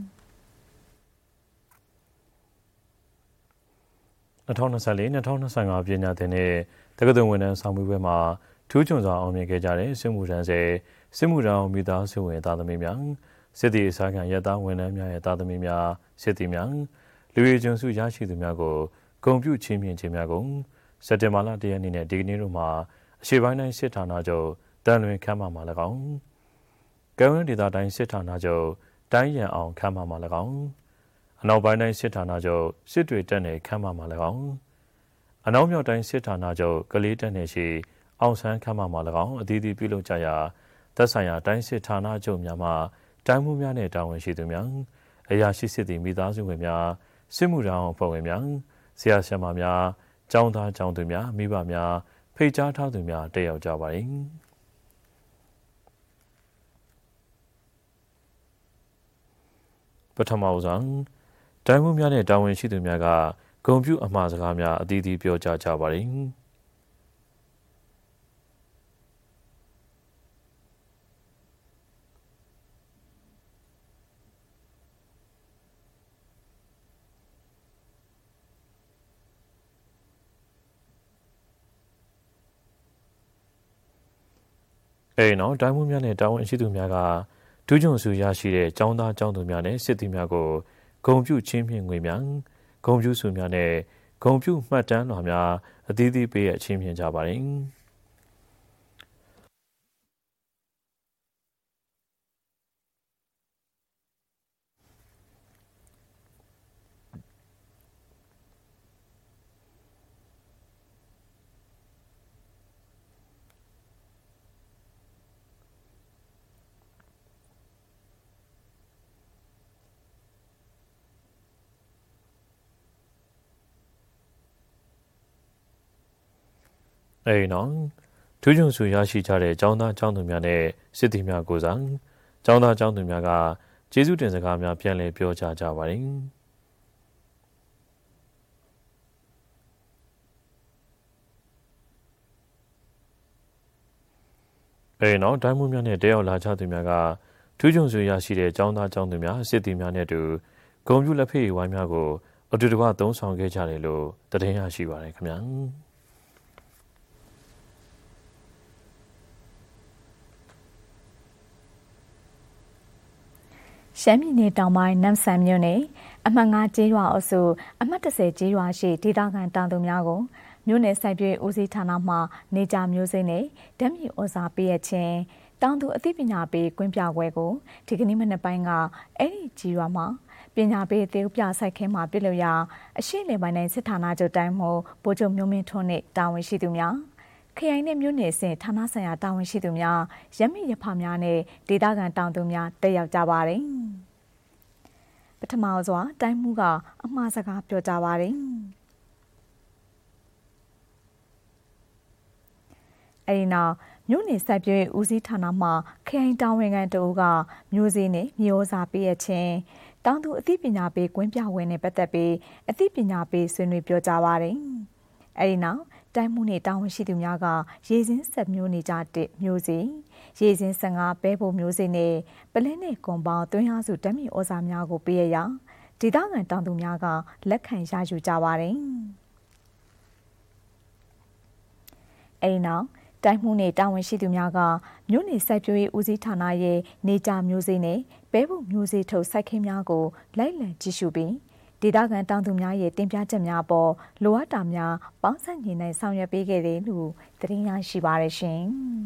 ။2024-2025 ပညာသင်တဲ့တက္ကသိုလ်ဝန်ထမ်းဆောင်မှုပွဲမှာထူးချွန်စွာအောင်မြင်ခဲ့ကြတဲ့စစ်မှုထမ်းစစ်မှုထမ်းမိသားစုဝင်သားသမီးများစစ်တီအစားခံရဲသားဝန်ထမ်းများရဲ့သားသမီးများစစ်တီများလူရည်ကျွန်းစုရရှိသူများကိုဂုဏ်ပြုချီးမြှင့်ခြင်းများကိုစက်တင်ဘာလ1ရက်နေ့နဲ့ဒီကနေ့တို့မှာအရှေ့ပိုင်းတိုင်းစစ်ဌာနချုပ်တန်လွင်ခမ်းမမှာ၎င်းကဲဝန်းဒေသတိုင်းစစ်ဌာနချုပ်တိုင်းရန်အောင်ခမ်းမမှာ၎င်းအနောက်ပိုင်းတိုင်းစစ်ဌာနချုပ်စစ်တွေတက်နယ်ခမ်းမမှာ၎င်းအနောက်မြောက်တိုင်းစစ်ဌာနချုပ်ကလေးတက်နယ်ရှိအောင်ဆန်းခမ်းမမှာ၎င်းအသီးသီးပြုလုပ်ကြရာသက်ဆိုင်ရာတိုင်းစစ်ဌာနချုပ်များမှတိုင်းမှုများနဲ့တာဝန်ရှိသူများအရာရှိစစ်သည်မိသားစုဝင်များစစ်မှုထမ်းအဖွဲ့ဝင်များဆရာဆရာမများကျောင်းသားကျောင်းသူများမိဘများဖိတ်ကြားထားသူများတက်ရောက်ကြပါသည်ပထမဆုံးတိုင်းမှုများနဲ့တာဝန်ရှိသူများကဂုဏ်ပြုအမှားစကားများအသီးသီးပြောကြားကြပါသည်အဲဒီနောက်တိုင်းမှုများနဲ့တာဝန်ရှိသူများကဒုညွန့်စုရရှိတဲ့ကျောင်းသားကျောင်းသူများနဲ့စစ်သည်များကိုဂုဏ်ပြုချင်းမြင့်ငွေများဂုဏ်ပြုစုများနဲ့ဂုဏ်ပြုမှတ်တမ်းလွှာများအသီးသီးပေးအပ်ချင်းမြင့်ကြပါသည်အဲဒီနောက်ဒုညွန့်စုရရှိကြတဲ့ကျောင်းသားကျောင်းသူများနဲ့စစ်သည်များကိုစားကျောင်းသားကျောင်းသူများကကျေးဇူးတင်စကားများပြန်လည်ပြောကြားကြပါသည်အဲဒီနောက်တိုင်းမှုများနဲ့တက်ရောက်လာကြသူများကဒုညွန့်စုရရှိတဲ့ကျောင်းသားကျောင်းသူများစစ်သည်များနဲ့အတူဂုဏ်ပြုလက်ဖေးဝိုင်းများကိုအတူတကွသုံးဆောင်ခဲ့ကြတယ်လို့သတင်းရရှိပါတယ်ခင်ဗျာရှမ်းပြည်နယ်တောင်ပိုင်းနမ်ဆန်မြို့နယ်အမှတ်9ကျေးရွာအုပ်စုအမှတ်10ကျေးရွာရှိဒေသခံတောင်သူများကိုမြို့နယ်စိုက်ပျိုးဦးစီးဌာနမှနေကြမျိုးစိနဲ့ဓာတ်မြေဩဇာပေးရခြင်းတောင်သူအသိပညာပေးကွင်းပြပွဲကိုဒီကနေ့မနက်ပိုင်းကအဲ့ဒီကျေးရွာမှာပညာပေးသေဥပြဆိုင်ခင်းမှာပြုလုပ်ရာအရှိလေပိုင်းတိုင်းစစ်ဌာနချုပ်တိုင်းမှဗိုလ်ချုပ်မျိုးမင်းထွန်းနဲ့တာဝန်ရှိသူများခရိုင်နဲ့မြို့နယ်စဉ်ဌာနဆိုင်ရာတာဝန်ရှိသူများရမိရဖများနဲ့ဒေသခံတောင်သူများတက်ရောက်ကြပါတယ်ပထမစွာတိုင်းမှုကအမှားစကားပြောကြပါတယ်အဲဒီနောက်မြို့နယ်စိုက်ပျိုးရေးဦးစီးဌာနမှခရိုင်တာဝန်ခံတအုပ်ကမျိုးစေ့နဲ့မြေဩဇာပေးရခြင်းတောင်သူအသိပညာပေးကွင်းပြပွဲနဲ့ပတ်သက်ပြီးအသိပညာပေးဆွေးနွေးပြောကြားပါတယ်အဲဒီနောက်တိုင်းမှုနဲ့တာဝန်ရှိသူများကရေစင်းဆက်မျိုးနေကြတဲ့မျိုးစေ့ရေစင်း15ပဲဖို့မျိုးစေ့နဲ့ပလင်းနဲ့ကွန်ပေါင်းသွင်းအားစုဓာတ်မြေဩဇာများကိုပေးရရာဒေသခံတောင်သူများကလက်ခံရယူကြပါတယ်အဲဒီနောက်တိုင်းမှုနဲ့တာဝန်ရှိသူများကမြို့နယ်စိုက်ပျိုးရေးဦးစီးဌာနရဲ့နေကြမျိုးစေ့နဲ့ပဲဖို့မျိုးစေ့ထုတ်စိုက်ခင်းများကိုလိုက်လံကြည့်ရှုပြီးဒေသခံတောင်သူများရဲ့တင်ပြချက်များပေါ်လိုအပ်တာများပေါင်းစပ်ညှိနှိုင်းဆောင်ရွက်ပေးခဲ့တယ်လို့သတင်းရရှိပါရရှင်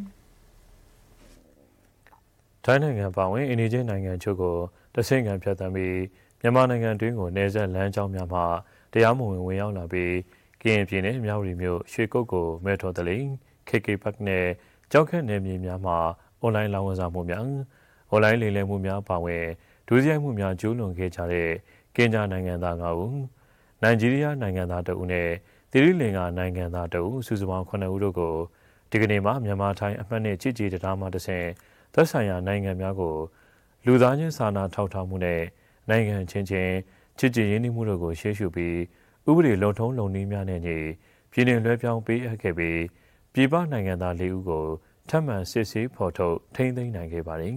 ။ထိုင်းနိုင်ငံပါဝင်အိန္ဒိယနိုင်ငံချုပ်ကိုတဆင့်ခံဖြတ်သန်းပြီးမြန်မာနိုင်ငံတွင်းကိုနေဆက်လမ်းကြောင်းများမှတရားမဝင်ဝင်ရောက်လာပြီးကရင်ပြည်နယ်မြောက်ရီမြို့ရွှေကုတ်ကိုမဲထော်တလိန်KK Park နဲ့ကြောက်ခက်နယ်မြေများမှာအွန်လိုင်းလောင်းကစားမှုများအွန်လိုင်းလိမ်လည်မှုများပါဝင်ဒုစရိုက်မှုများကျူးလွန်ခဲ့ကြတဲ့ကင်ညာနိုင်ငံသား9ဦးနိုင်ဂျီးရီးယားနိုင်ငံသား2ဦးနဲ့သီရိလင်္ကာနိုင်ငံသား2ဦးစုစုပေါင်း9ဦးတို့ကိုဒီကနေ့မှမြန်မာထိုင်းအမှတ်နဲ့ချစ်ကြည်တရားမှတဆင့်သက်ဆိုင်ရာနိုင်ငံများကိုလူသားချင်းစာနာထောက်ထားမှုနဲ့နိုင်ငံချင်းချင်းချစ်ကြည်ရင်းနှီးမှုတို့ကိုရှေ့ရှုပြီးဥပဒေလုံထုံးလုံနည်းများနဲ့ညီပြည်내လွှဲပြောင်းပေးအပ်ခဲ့ပြီးပြည်ပနိုင်ငံသား4ဦးကိုထပ်မံစစ်ဆေးဖော်ထုတ်ထိန်းသိမ်းနိုင်ခဲ့ပါတယ်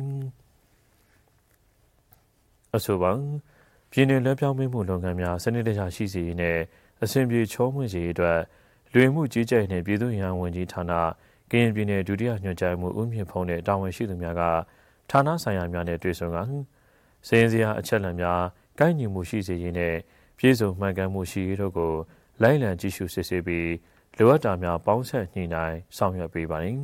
။အဆိုပါပြည်내လွှဲပြောင်းပေးမှုလုပ်ငန်းများစနစ်တကျရှိစေရေးနဲ့အဆင်ပြေချောမွေ့စေရေးအတွက်လူဝင်မှုကြီးကြပ်ရေးနဲ့ပြည်သူ့ရန်ဝန်ကြီးဌာနကရင်ပြည်နယ်ဒုတိယညွှန်ကြားမှုဦးမြင့်ဖုံးနဲ့တာဝန်ရှိသူများကဌာနဆိုင်ရာများနဲ့တွေ့ဆုံကစည်ရင်စရာအချက်အလက်များကိုက်ညီမှုရှိစေရေးနဲ့ပြည်စုံမှန်ကန်မှုရှိရေးတို့ကိုလိုက်လံကြည့်ရှုစစ်ဆေးပြီးလိုအပ်တာများပေါင်းဆက်ညှိနှိုင်းဆောင်ရွက်ပေးပါသည်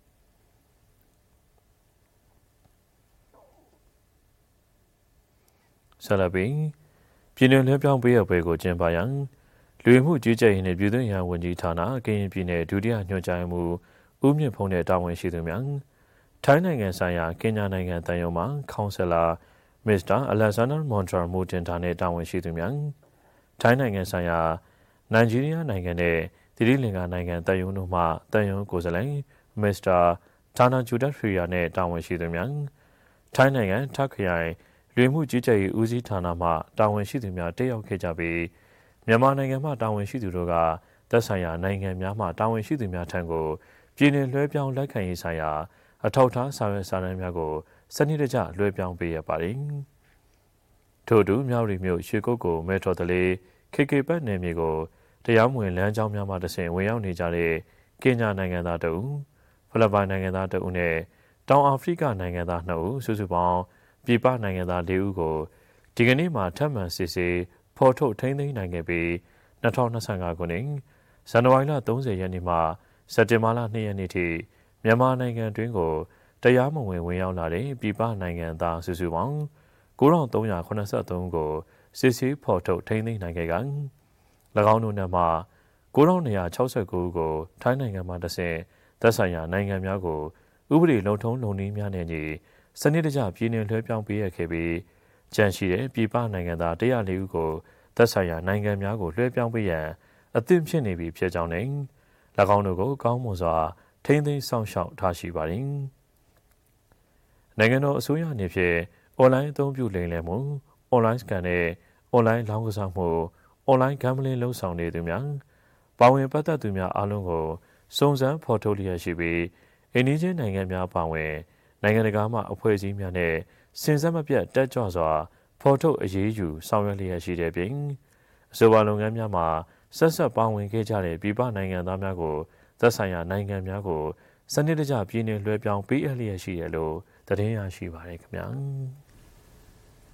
ဆလပီပြည်내လွှဲပြောင်းပေးရပွဲကိုကျင်းပရန်လူဝင်မှုကြီးကြပ်ရေးနှင့်ပြည်သူ့ရန်ဝန်ကြီးဌာနကရင်ပြည်နယ်ဒုတိယညွှန်ကြားမှုဦးမြင့်ဖုံးနဲ့တာဝန်ရှိသူများထိုင်းနိုင်ငံဆိုင်ရာကင်ညာနိုင်ငံတန်ယုံမှကောင်ဆယ်လာမစ္စတာအလက်ဇန်ဒါမွန်ထရာမူတင်တာနဲ့တာဝန်ရှိသူများထိုင်းနိုင်ငံဆိုင်ရာနိုင်ဂျီးရီးယားနိုင်ငံနဲ့သီရိလင်္ကာနိုင်ငံတန်ယုံတို့မှတန်ယုံကိုယ်စားလှယ်မစ္စတာဌာနဂျူဒတ်ဖရီယာနဲ့တာဝန်ရှိသူများထိုင်းနိုင်ငံထပ်ခရိုင်လူမှုကြီးကြပ်ရေးဦးစီးဌာနမှတာဝန်ရှိသူများတက်ရောက်ခဲ့ကြပြီးမြန်မာနိုင်ငံမှတာဝန်ရှိသူတို့ကသက်ဆိုင်ရာနိုင်ငံများမှတာဝန်ရှိသူများထံကိုပြည်내လွှဲပြောင်းလက်ခံရေးဆိုင်ရာအထောက်အထားစာရွက်စာတမ်းများကိုစနစ်တကျလွှဲပြောင်းပေးရပါတယ်။ထို့အတူမြောက်ရီမြို့ရွှေကုတ်ကိုမဲထော်တလေး KK Park နယ်မြေကိုတရားမဝင်လမ်းကြောင်းများမှတဆင့်ဝင်ရောက်နေကြတဲ့ကင်ညာနိုင်ငံသား2ဦးဖိလစ်ပိုင်နိုင်ငံသား2ဦးနဲ့တောင်အာဖရိကနိုင်ငံသား2ဦးစုစုပေါင်းပြည်ပနိုင်ငံသား4ဦးကိုဒီကနေ့မှထပ်မံစစ်ဆေးဖော်ထုတ်ထိန်းသိမ်းနိုင်ခဲ့ပြီး2025ခုနှစ်ဇန်နဝါရီလ30ရက်နေ့မှစက်တင်ဘာလ2ရက်နေ့ထိမြန်မာနိုင်ငံတွင်းကိုတရားမဝင်ဝင်ရောက်လာတဲ့ပြည်ပနိုင်ငံသားစုစုပေါင်း9383ဦးကိုစစ်ဆေးဖော်ထုတ်ထိန်းသိမ်းနိုင်ခဲ့က၎င်းတို့နဲ့မှ9269ဦးကိုထိုင်းနိုင်ငံမှတဆင့်သက်ဆိုင်ရာနိုင်ငံများကိုဥပဒေလုံထုံးလုံနည်းများနဲ့ညီစနစ်တကျပြည်내လွှဲပြောင်းပေးရခဲ့ပြီးကြန့်ရှိတဲ့ပြည်ပနိုင်ငံသား104ဦးကိုသက်ဆိုင်ရာနိုင်ငံများကိုလွှဲပြောင်းပေးရန်အသင့်ဖြစ်နေပြီဖြစ်ကြောင်းနဲ့၎င်းတို့ကိုကောင်းမွန်စွာထိန်းသိမ်းစောင့်ရှောက်ထားရှိပါသည်နိုင်ငံတော်အစိုးရအနေဖြင့်အွန်လိုင်းအသုံးပြုလိမ်လည်မှုအွန်လိုင်းစကန်နဲ့အွန်လိုင်းလောင်းကစားမှုအွန်လိုင်းဂမ်ဘလင်းလှုပ်ဆောင်နေသူများပါဝင်ပတ်သက်သူများအားလုံးကိုစုံစမ်းဖော်ထုတ်လျက်ရှိပြီးအိန္ဒိယနိုင်ငံများပါဝင်နိုင်ငံတကာမှအဖွဲ့အစည်းများနဲ့စဉ်ဆက်မပြတ်တက်ကြွစွာဖော်ထုတ်အရေးယူဆောင်ရွက်လျက်ရှိတဲ့ပြင်အဆိုပါလုပ်ငန်းများမှာဆက်ဆက်ပါဝင်ခဲ့ကြတဲ့ပြည်ပနိုင်ငံသားများကိုသက်ဆိုင်ရာနိုင်ငံများကိုစနစ်တကျပြည်내လွှဲပြောင်းပေးအပ်လျက်ရှိတယ်လို့သတင်းရရှိပါရခင်ဗျာ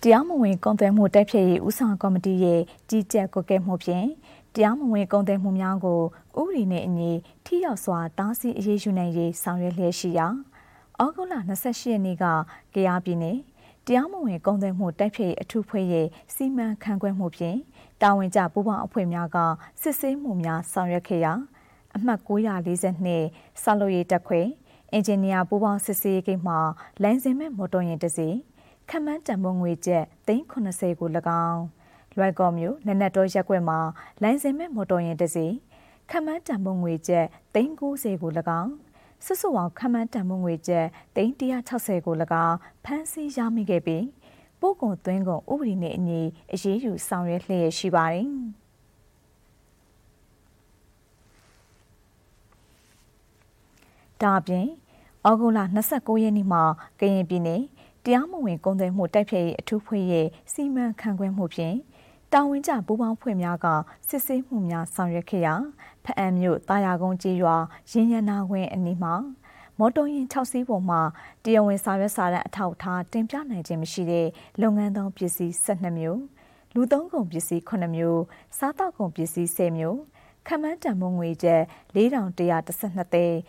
တရားမဝင်ကုန်သွယ်မှုတိုက်ဖျက်ရေးဦးဆောင်ကော်မတီရဲ့ကြီးကြပ်ကွပ်ကဲမှုဖြင့်တရားမဝင်ကုန်သွယ်မှုများကိုဥပဒေနဲ့အညီထိရောက်စွာတားဆီးအရေးယူနိုင်ရေးဆောင်ရွက်လျက်ရှိရာဩဂုတ်လ28ရက်နေ့ကကယားပြည်နယ်တရားမဝင်ကုန်သွယ်မှုတိုက်ဖျက်ရေးအထူးဖွဲ့ရဲ့စီမံခန့်ခွဲမှုဖြင့်တာဝန်ကျပူးပေါင်းအဖွဲ့များကစစ်ဆေးမှုများဆောင်ရွက်ခဲ့ရာအမှတ်942ဆောက်လုပ်ရေးတပ်ခွဲအင်ဂျင်နီယာပူးပေါင်းစစ်ဆေးရေးဂိတ်မှလိုင်စင်မဲ့မော်တော်ယာဉ်တစ်စီးခန့်မှန်းတန်ဖိုးငွေကျပ်380ကို၎င်းလွိုက်ကော်မြို့နနက်တော်ရက်ကွက်မှာလိုင်စင်မဲ့မော်တော်ယာဉ်တစ်စီးခန့်မှန်းတန်ဖိုးငွေကျပ်390ကို၎င်းစုစုပေါင်းခန့်မှန်းတန်ဖိုးငွေကျပ်160ကို၎င်းဖမ်းဆီးရမိခဲ့ပြီးပို့ကုန်သွင်းကုန်ဥပဒေနဲ့အညီအရေးယူဆောင်ရွက်လျက်ရှိပါတယ်။ဒါအပြင်ဩဂုတ်လ29ရက်နေ့မှာကရင်ပြည်နယ်တရားမဝင်ကုန်သွယ်မှုတိုက်ဖျက်ရေးအထူးဖွဲ့ရဲ့စီမံခန့်ခွဲမှုဖြင့်တာဝန်ကျပူးပေါင်းဖွဲ့များကစစ်ဆေးမှုများဆောင်ရွက်ခဲ့ရာဖအံမြို့တာယာကုန်းကျေးရွာရင်းရနာဝင်းအနီးမှာမော်တော်ယာဉ်6စီးပေါ်မှာတရားဝင်စာရွက်စာတမ်းအထောက်အထားတင်ပြနိုင်ခြင်းမရှိတဲ့လုပ်ငန်းသုံးပစ္စည်း12မျိုးလူသုံးကုန်ပစ္စည်း9မျိုးစားတောက်ကုန်ပစ္စည်း10မျိုးခန့်မှန်းတန်ဖိုးငွေကျပ်4112သိန်း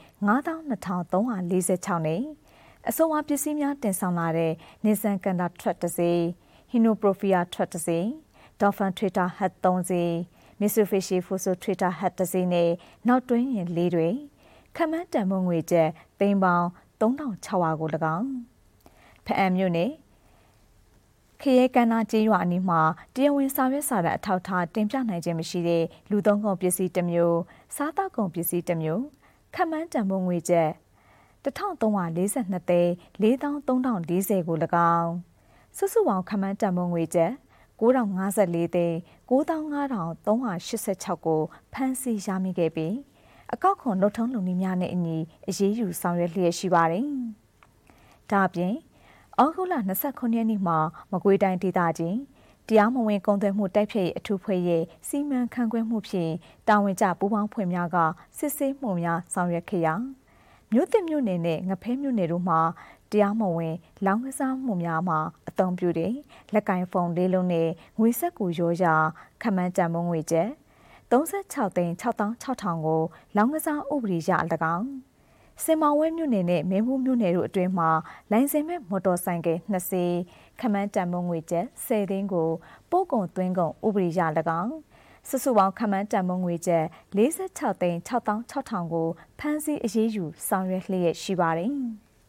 92,346နဲ့အဆိုပါပစ္စည်းများတင်ဆောင်လာတဲ့နေဆန်ကန်တာထရက်တစ်စီးဟီနိုပရိုဖီယာထရက်တစ်စီးဒေါ်ဖန်ထွေတာဟတ်3စီးမစ်ဆူဖီရှီဖူဆိုထွေတာဟတ်တစ်စီးနဲ့နောက်တွင်းရင်4တွေခန့်မှန်းတန်ဖိုးငွေကျပ်သိန်းပေါင်း3600ကို၎င်းဖအံမြို့နယ်ခရဲကန္နာကျေးရွာအနီးမှာတရားဝင်စာရွက်စာတမ်းအထောက်အထားတင်ပြနိုင်ခြင်းမရှိတဲ့လူသုံးကုန်ပစ္စည်းတစ်မျိုးစားတောက်ကုန်ပစ္စည်းတစ်မျိုးခန့်မှန်းတန်ဖိုးငွေကျပ်1342သိန်း4340ကို၎င်းစုစုပေါင်းခန့်မှန်းတန်ဖိုးငွေကျပ်9054သိန်း95,386ကိုဖမ်းဆီးရမိခဲ့ပြီးအကောက်ခွန်နှုတ်ထုံးလုပ်နည်းများနဲ့အညီအရေးယူဆောင်ရွက်လျက်ရှိပါတယ်။ဒါအပြင်ဩဂုတ်လ29ရက်နေ့မှာမကွေးတိုင်းဒေသကြီးတရားမဝင်ကုန်သွယ်မှုတိုက်ဖျက်ရေးအထူးဖွဲ့ရဲ့စီမံခန့်ခွဲမှုဖြင့်တာဝန်ကျပူးပေါင်းဖွဲ့များကစစ်ဆေးမှုများဆောင်ရွက်ခဲ့ရာမြို့သစ်မြို့နယ်နဲ့ငဖဲမြို့နယ်တို့မှာတရားမဝင်လောင်းကစားမှုများမှာအသုံးပြုတဲ့လက်ကင်ဖုန်းလေးလုံးနဲ့ငွေဆက်ကူရောရာခန့်မှန်းတန်ဖိုးငွေကျပ်36,660,000ကိုလောင်းကစားဥပဒေရ၎င်းစင်မောင်ဝဲမြို့နယ်နဲ့မင်းဘူးမြို့နယ်တို့အတွင်းမှာလိုင်စင်မဲ့မော်တော်ဆိုင်ကယ်2စီးခန့်မှန်းတန်ဖိုးငွေကျပ်10သိန်းကိုပို့ကုန်သွင်းကုန်ဥပဒေရ၎င်းစုစုပေါင်းခန့်မှန်းတန်ဖိုးငွေကျပ်46,660,000ကိုဖမ်းဆီးအရေးယူဆောင်ရွက်လျက်ရှိပါတယ်။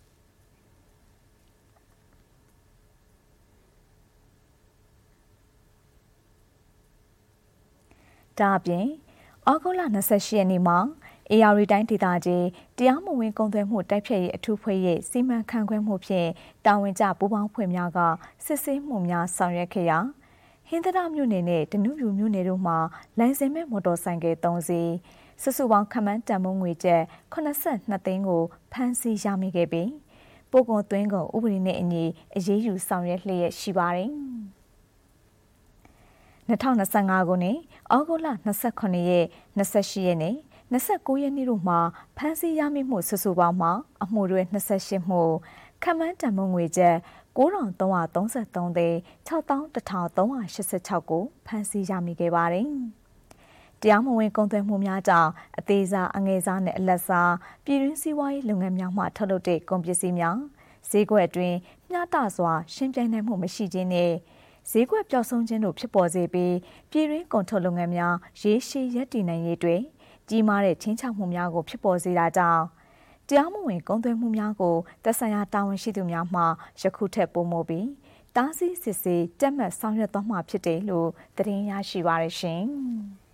ဒါအပြင်ဩဂုတ်လ28ရက်နေ့မှာအေယာရီတိုင်းဒေသကြီးတရားမဝင်ကုန်သွယ်မှုတိုက်ဖျက်ရေးအထူးဖွဲ့ရဲ့စီမံခန့်ခွဲမှုဖြင့်တာဝန်ကျပူးပေါင်းဖွဲ့များကစစ်ဆေးမှုများဆောင်ရွက်ခဲ့ရာဟင်းသဒမြို့နယ်နဲ့တနုပြူမြို့နယ်တို့မှာလိုင်စင်မဲ့မော်တော်ဆိုင်ကယ်3စီးစုစုပေါင်းခန့်မှန်းတန်ဖိုးငွေကျပ်82သိန်းကိုဖမ်းဆီးရမိခဲ့ပြီးပို့ကုန်သွင်းကုန်ဥပဒေနဲ့အညီအရေးယူဆောင်ရွက်လျက်ရှိပါတယ်။2025ခုနှစ်ဩဂုတ်လ29ရက်28ရက်နဲ့29ရက်နေ့တို့မှာဖမ်းဆီးရမိမှုစုစုပေါင်းမှာအမှုတွေ28မှုခန့်မှန်းတန်ဖိုးငွေကျပ်9333သိန်း61,386ကိုဖမ်းဆီးရမိခဲ့ပါတယ်။တရားမဝင်ကုန်သွယ်မှုများကြောင့်အသေးစားအငယ်စားနဲ့အလတ်စားပြည်တွင်းစီးပွားရေးလုပ်ငန်းများမှထုတ်လုပ်တဲ့ကုန်ပစ္စည်းများဈေးကွက်အတွင်းမျှတစွာရှင်းပြနိုင်မှုမရှိခြင်းနဲ့ဈေးကွက်ပျောက်ဆုံးခြင်းတို့ဖြစ်ပေါ်စေပြီးပြည်တွင်းကုန်ထုတ်လုပ်ငန်းများရေရှည်ရပ်တည်နိုင်ရေးအတွက်ကြီးမားတဲ့ချင်းချောက်မှုများကိုဖြစ်ပေါ်စေတာကြောင့်တရားမဝင်ကုန်သွယ်မှုများကိုသက်ဆိုင်ရာတာဝန်ရှိသူများမှယခုထက်ပိုမိုပြီးတားဆီးစစ်ဆေးတက်မှတ်ဆောင်ရွက်သွားမှာဖြစ်တယ်လို့သတင်းရရှိပါရရှင်။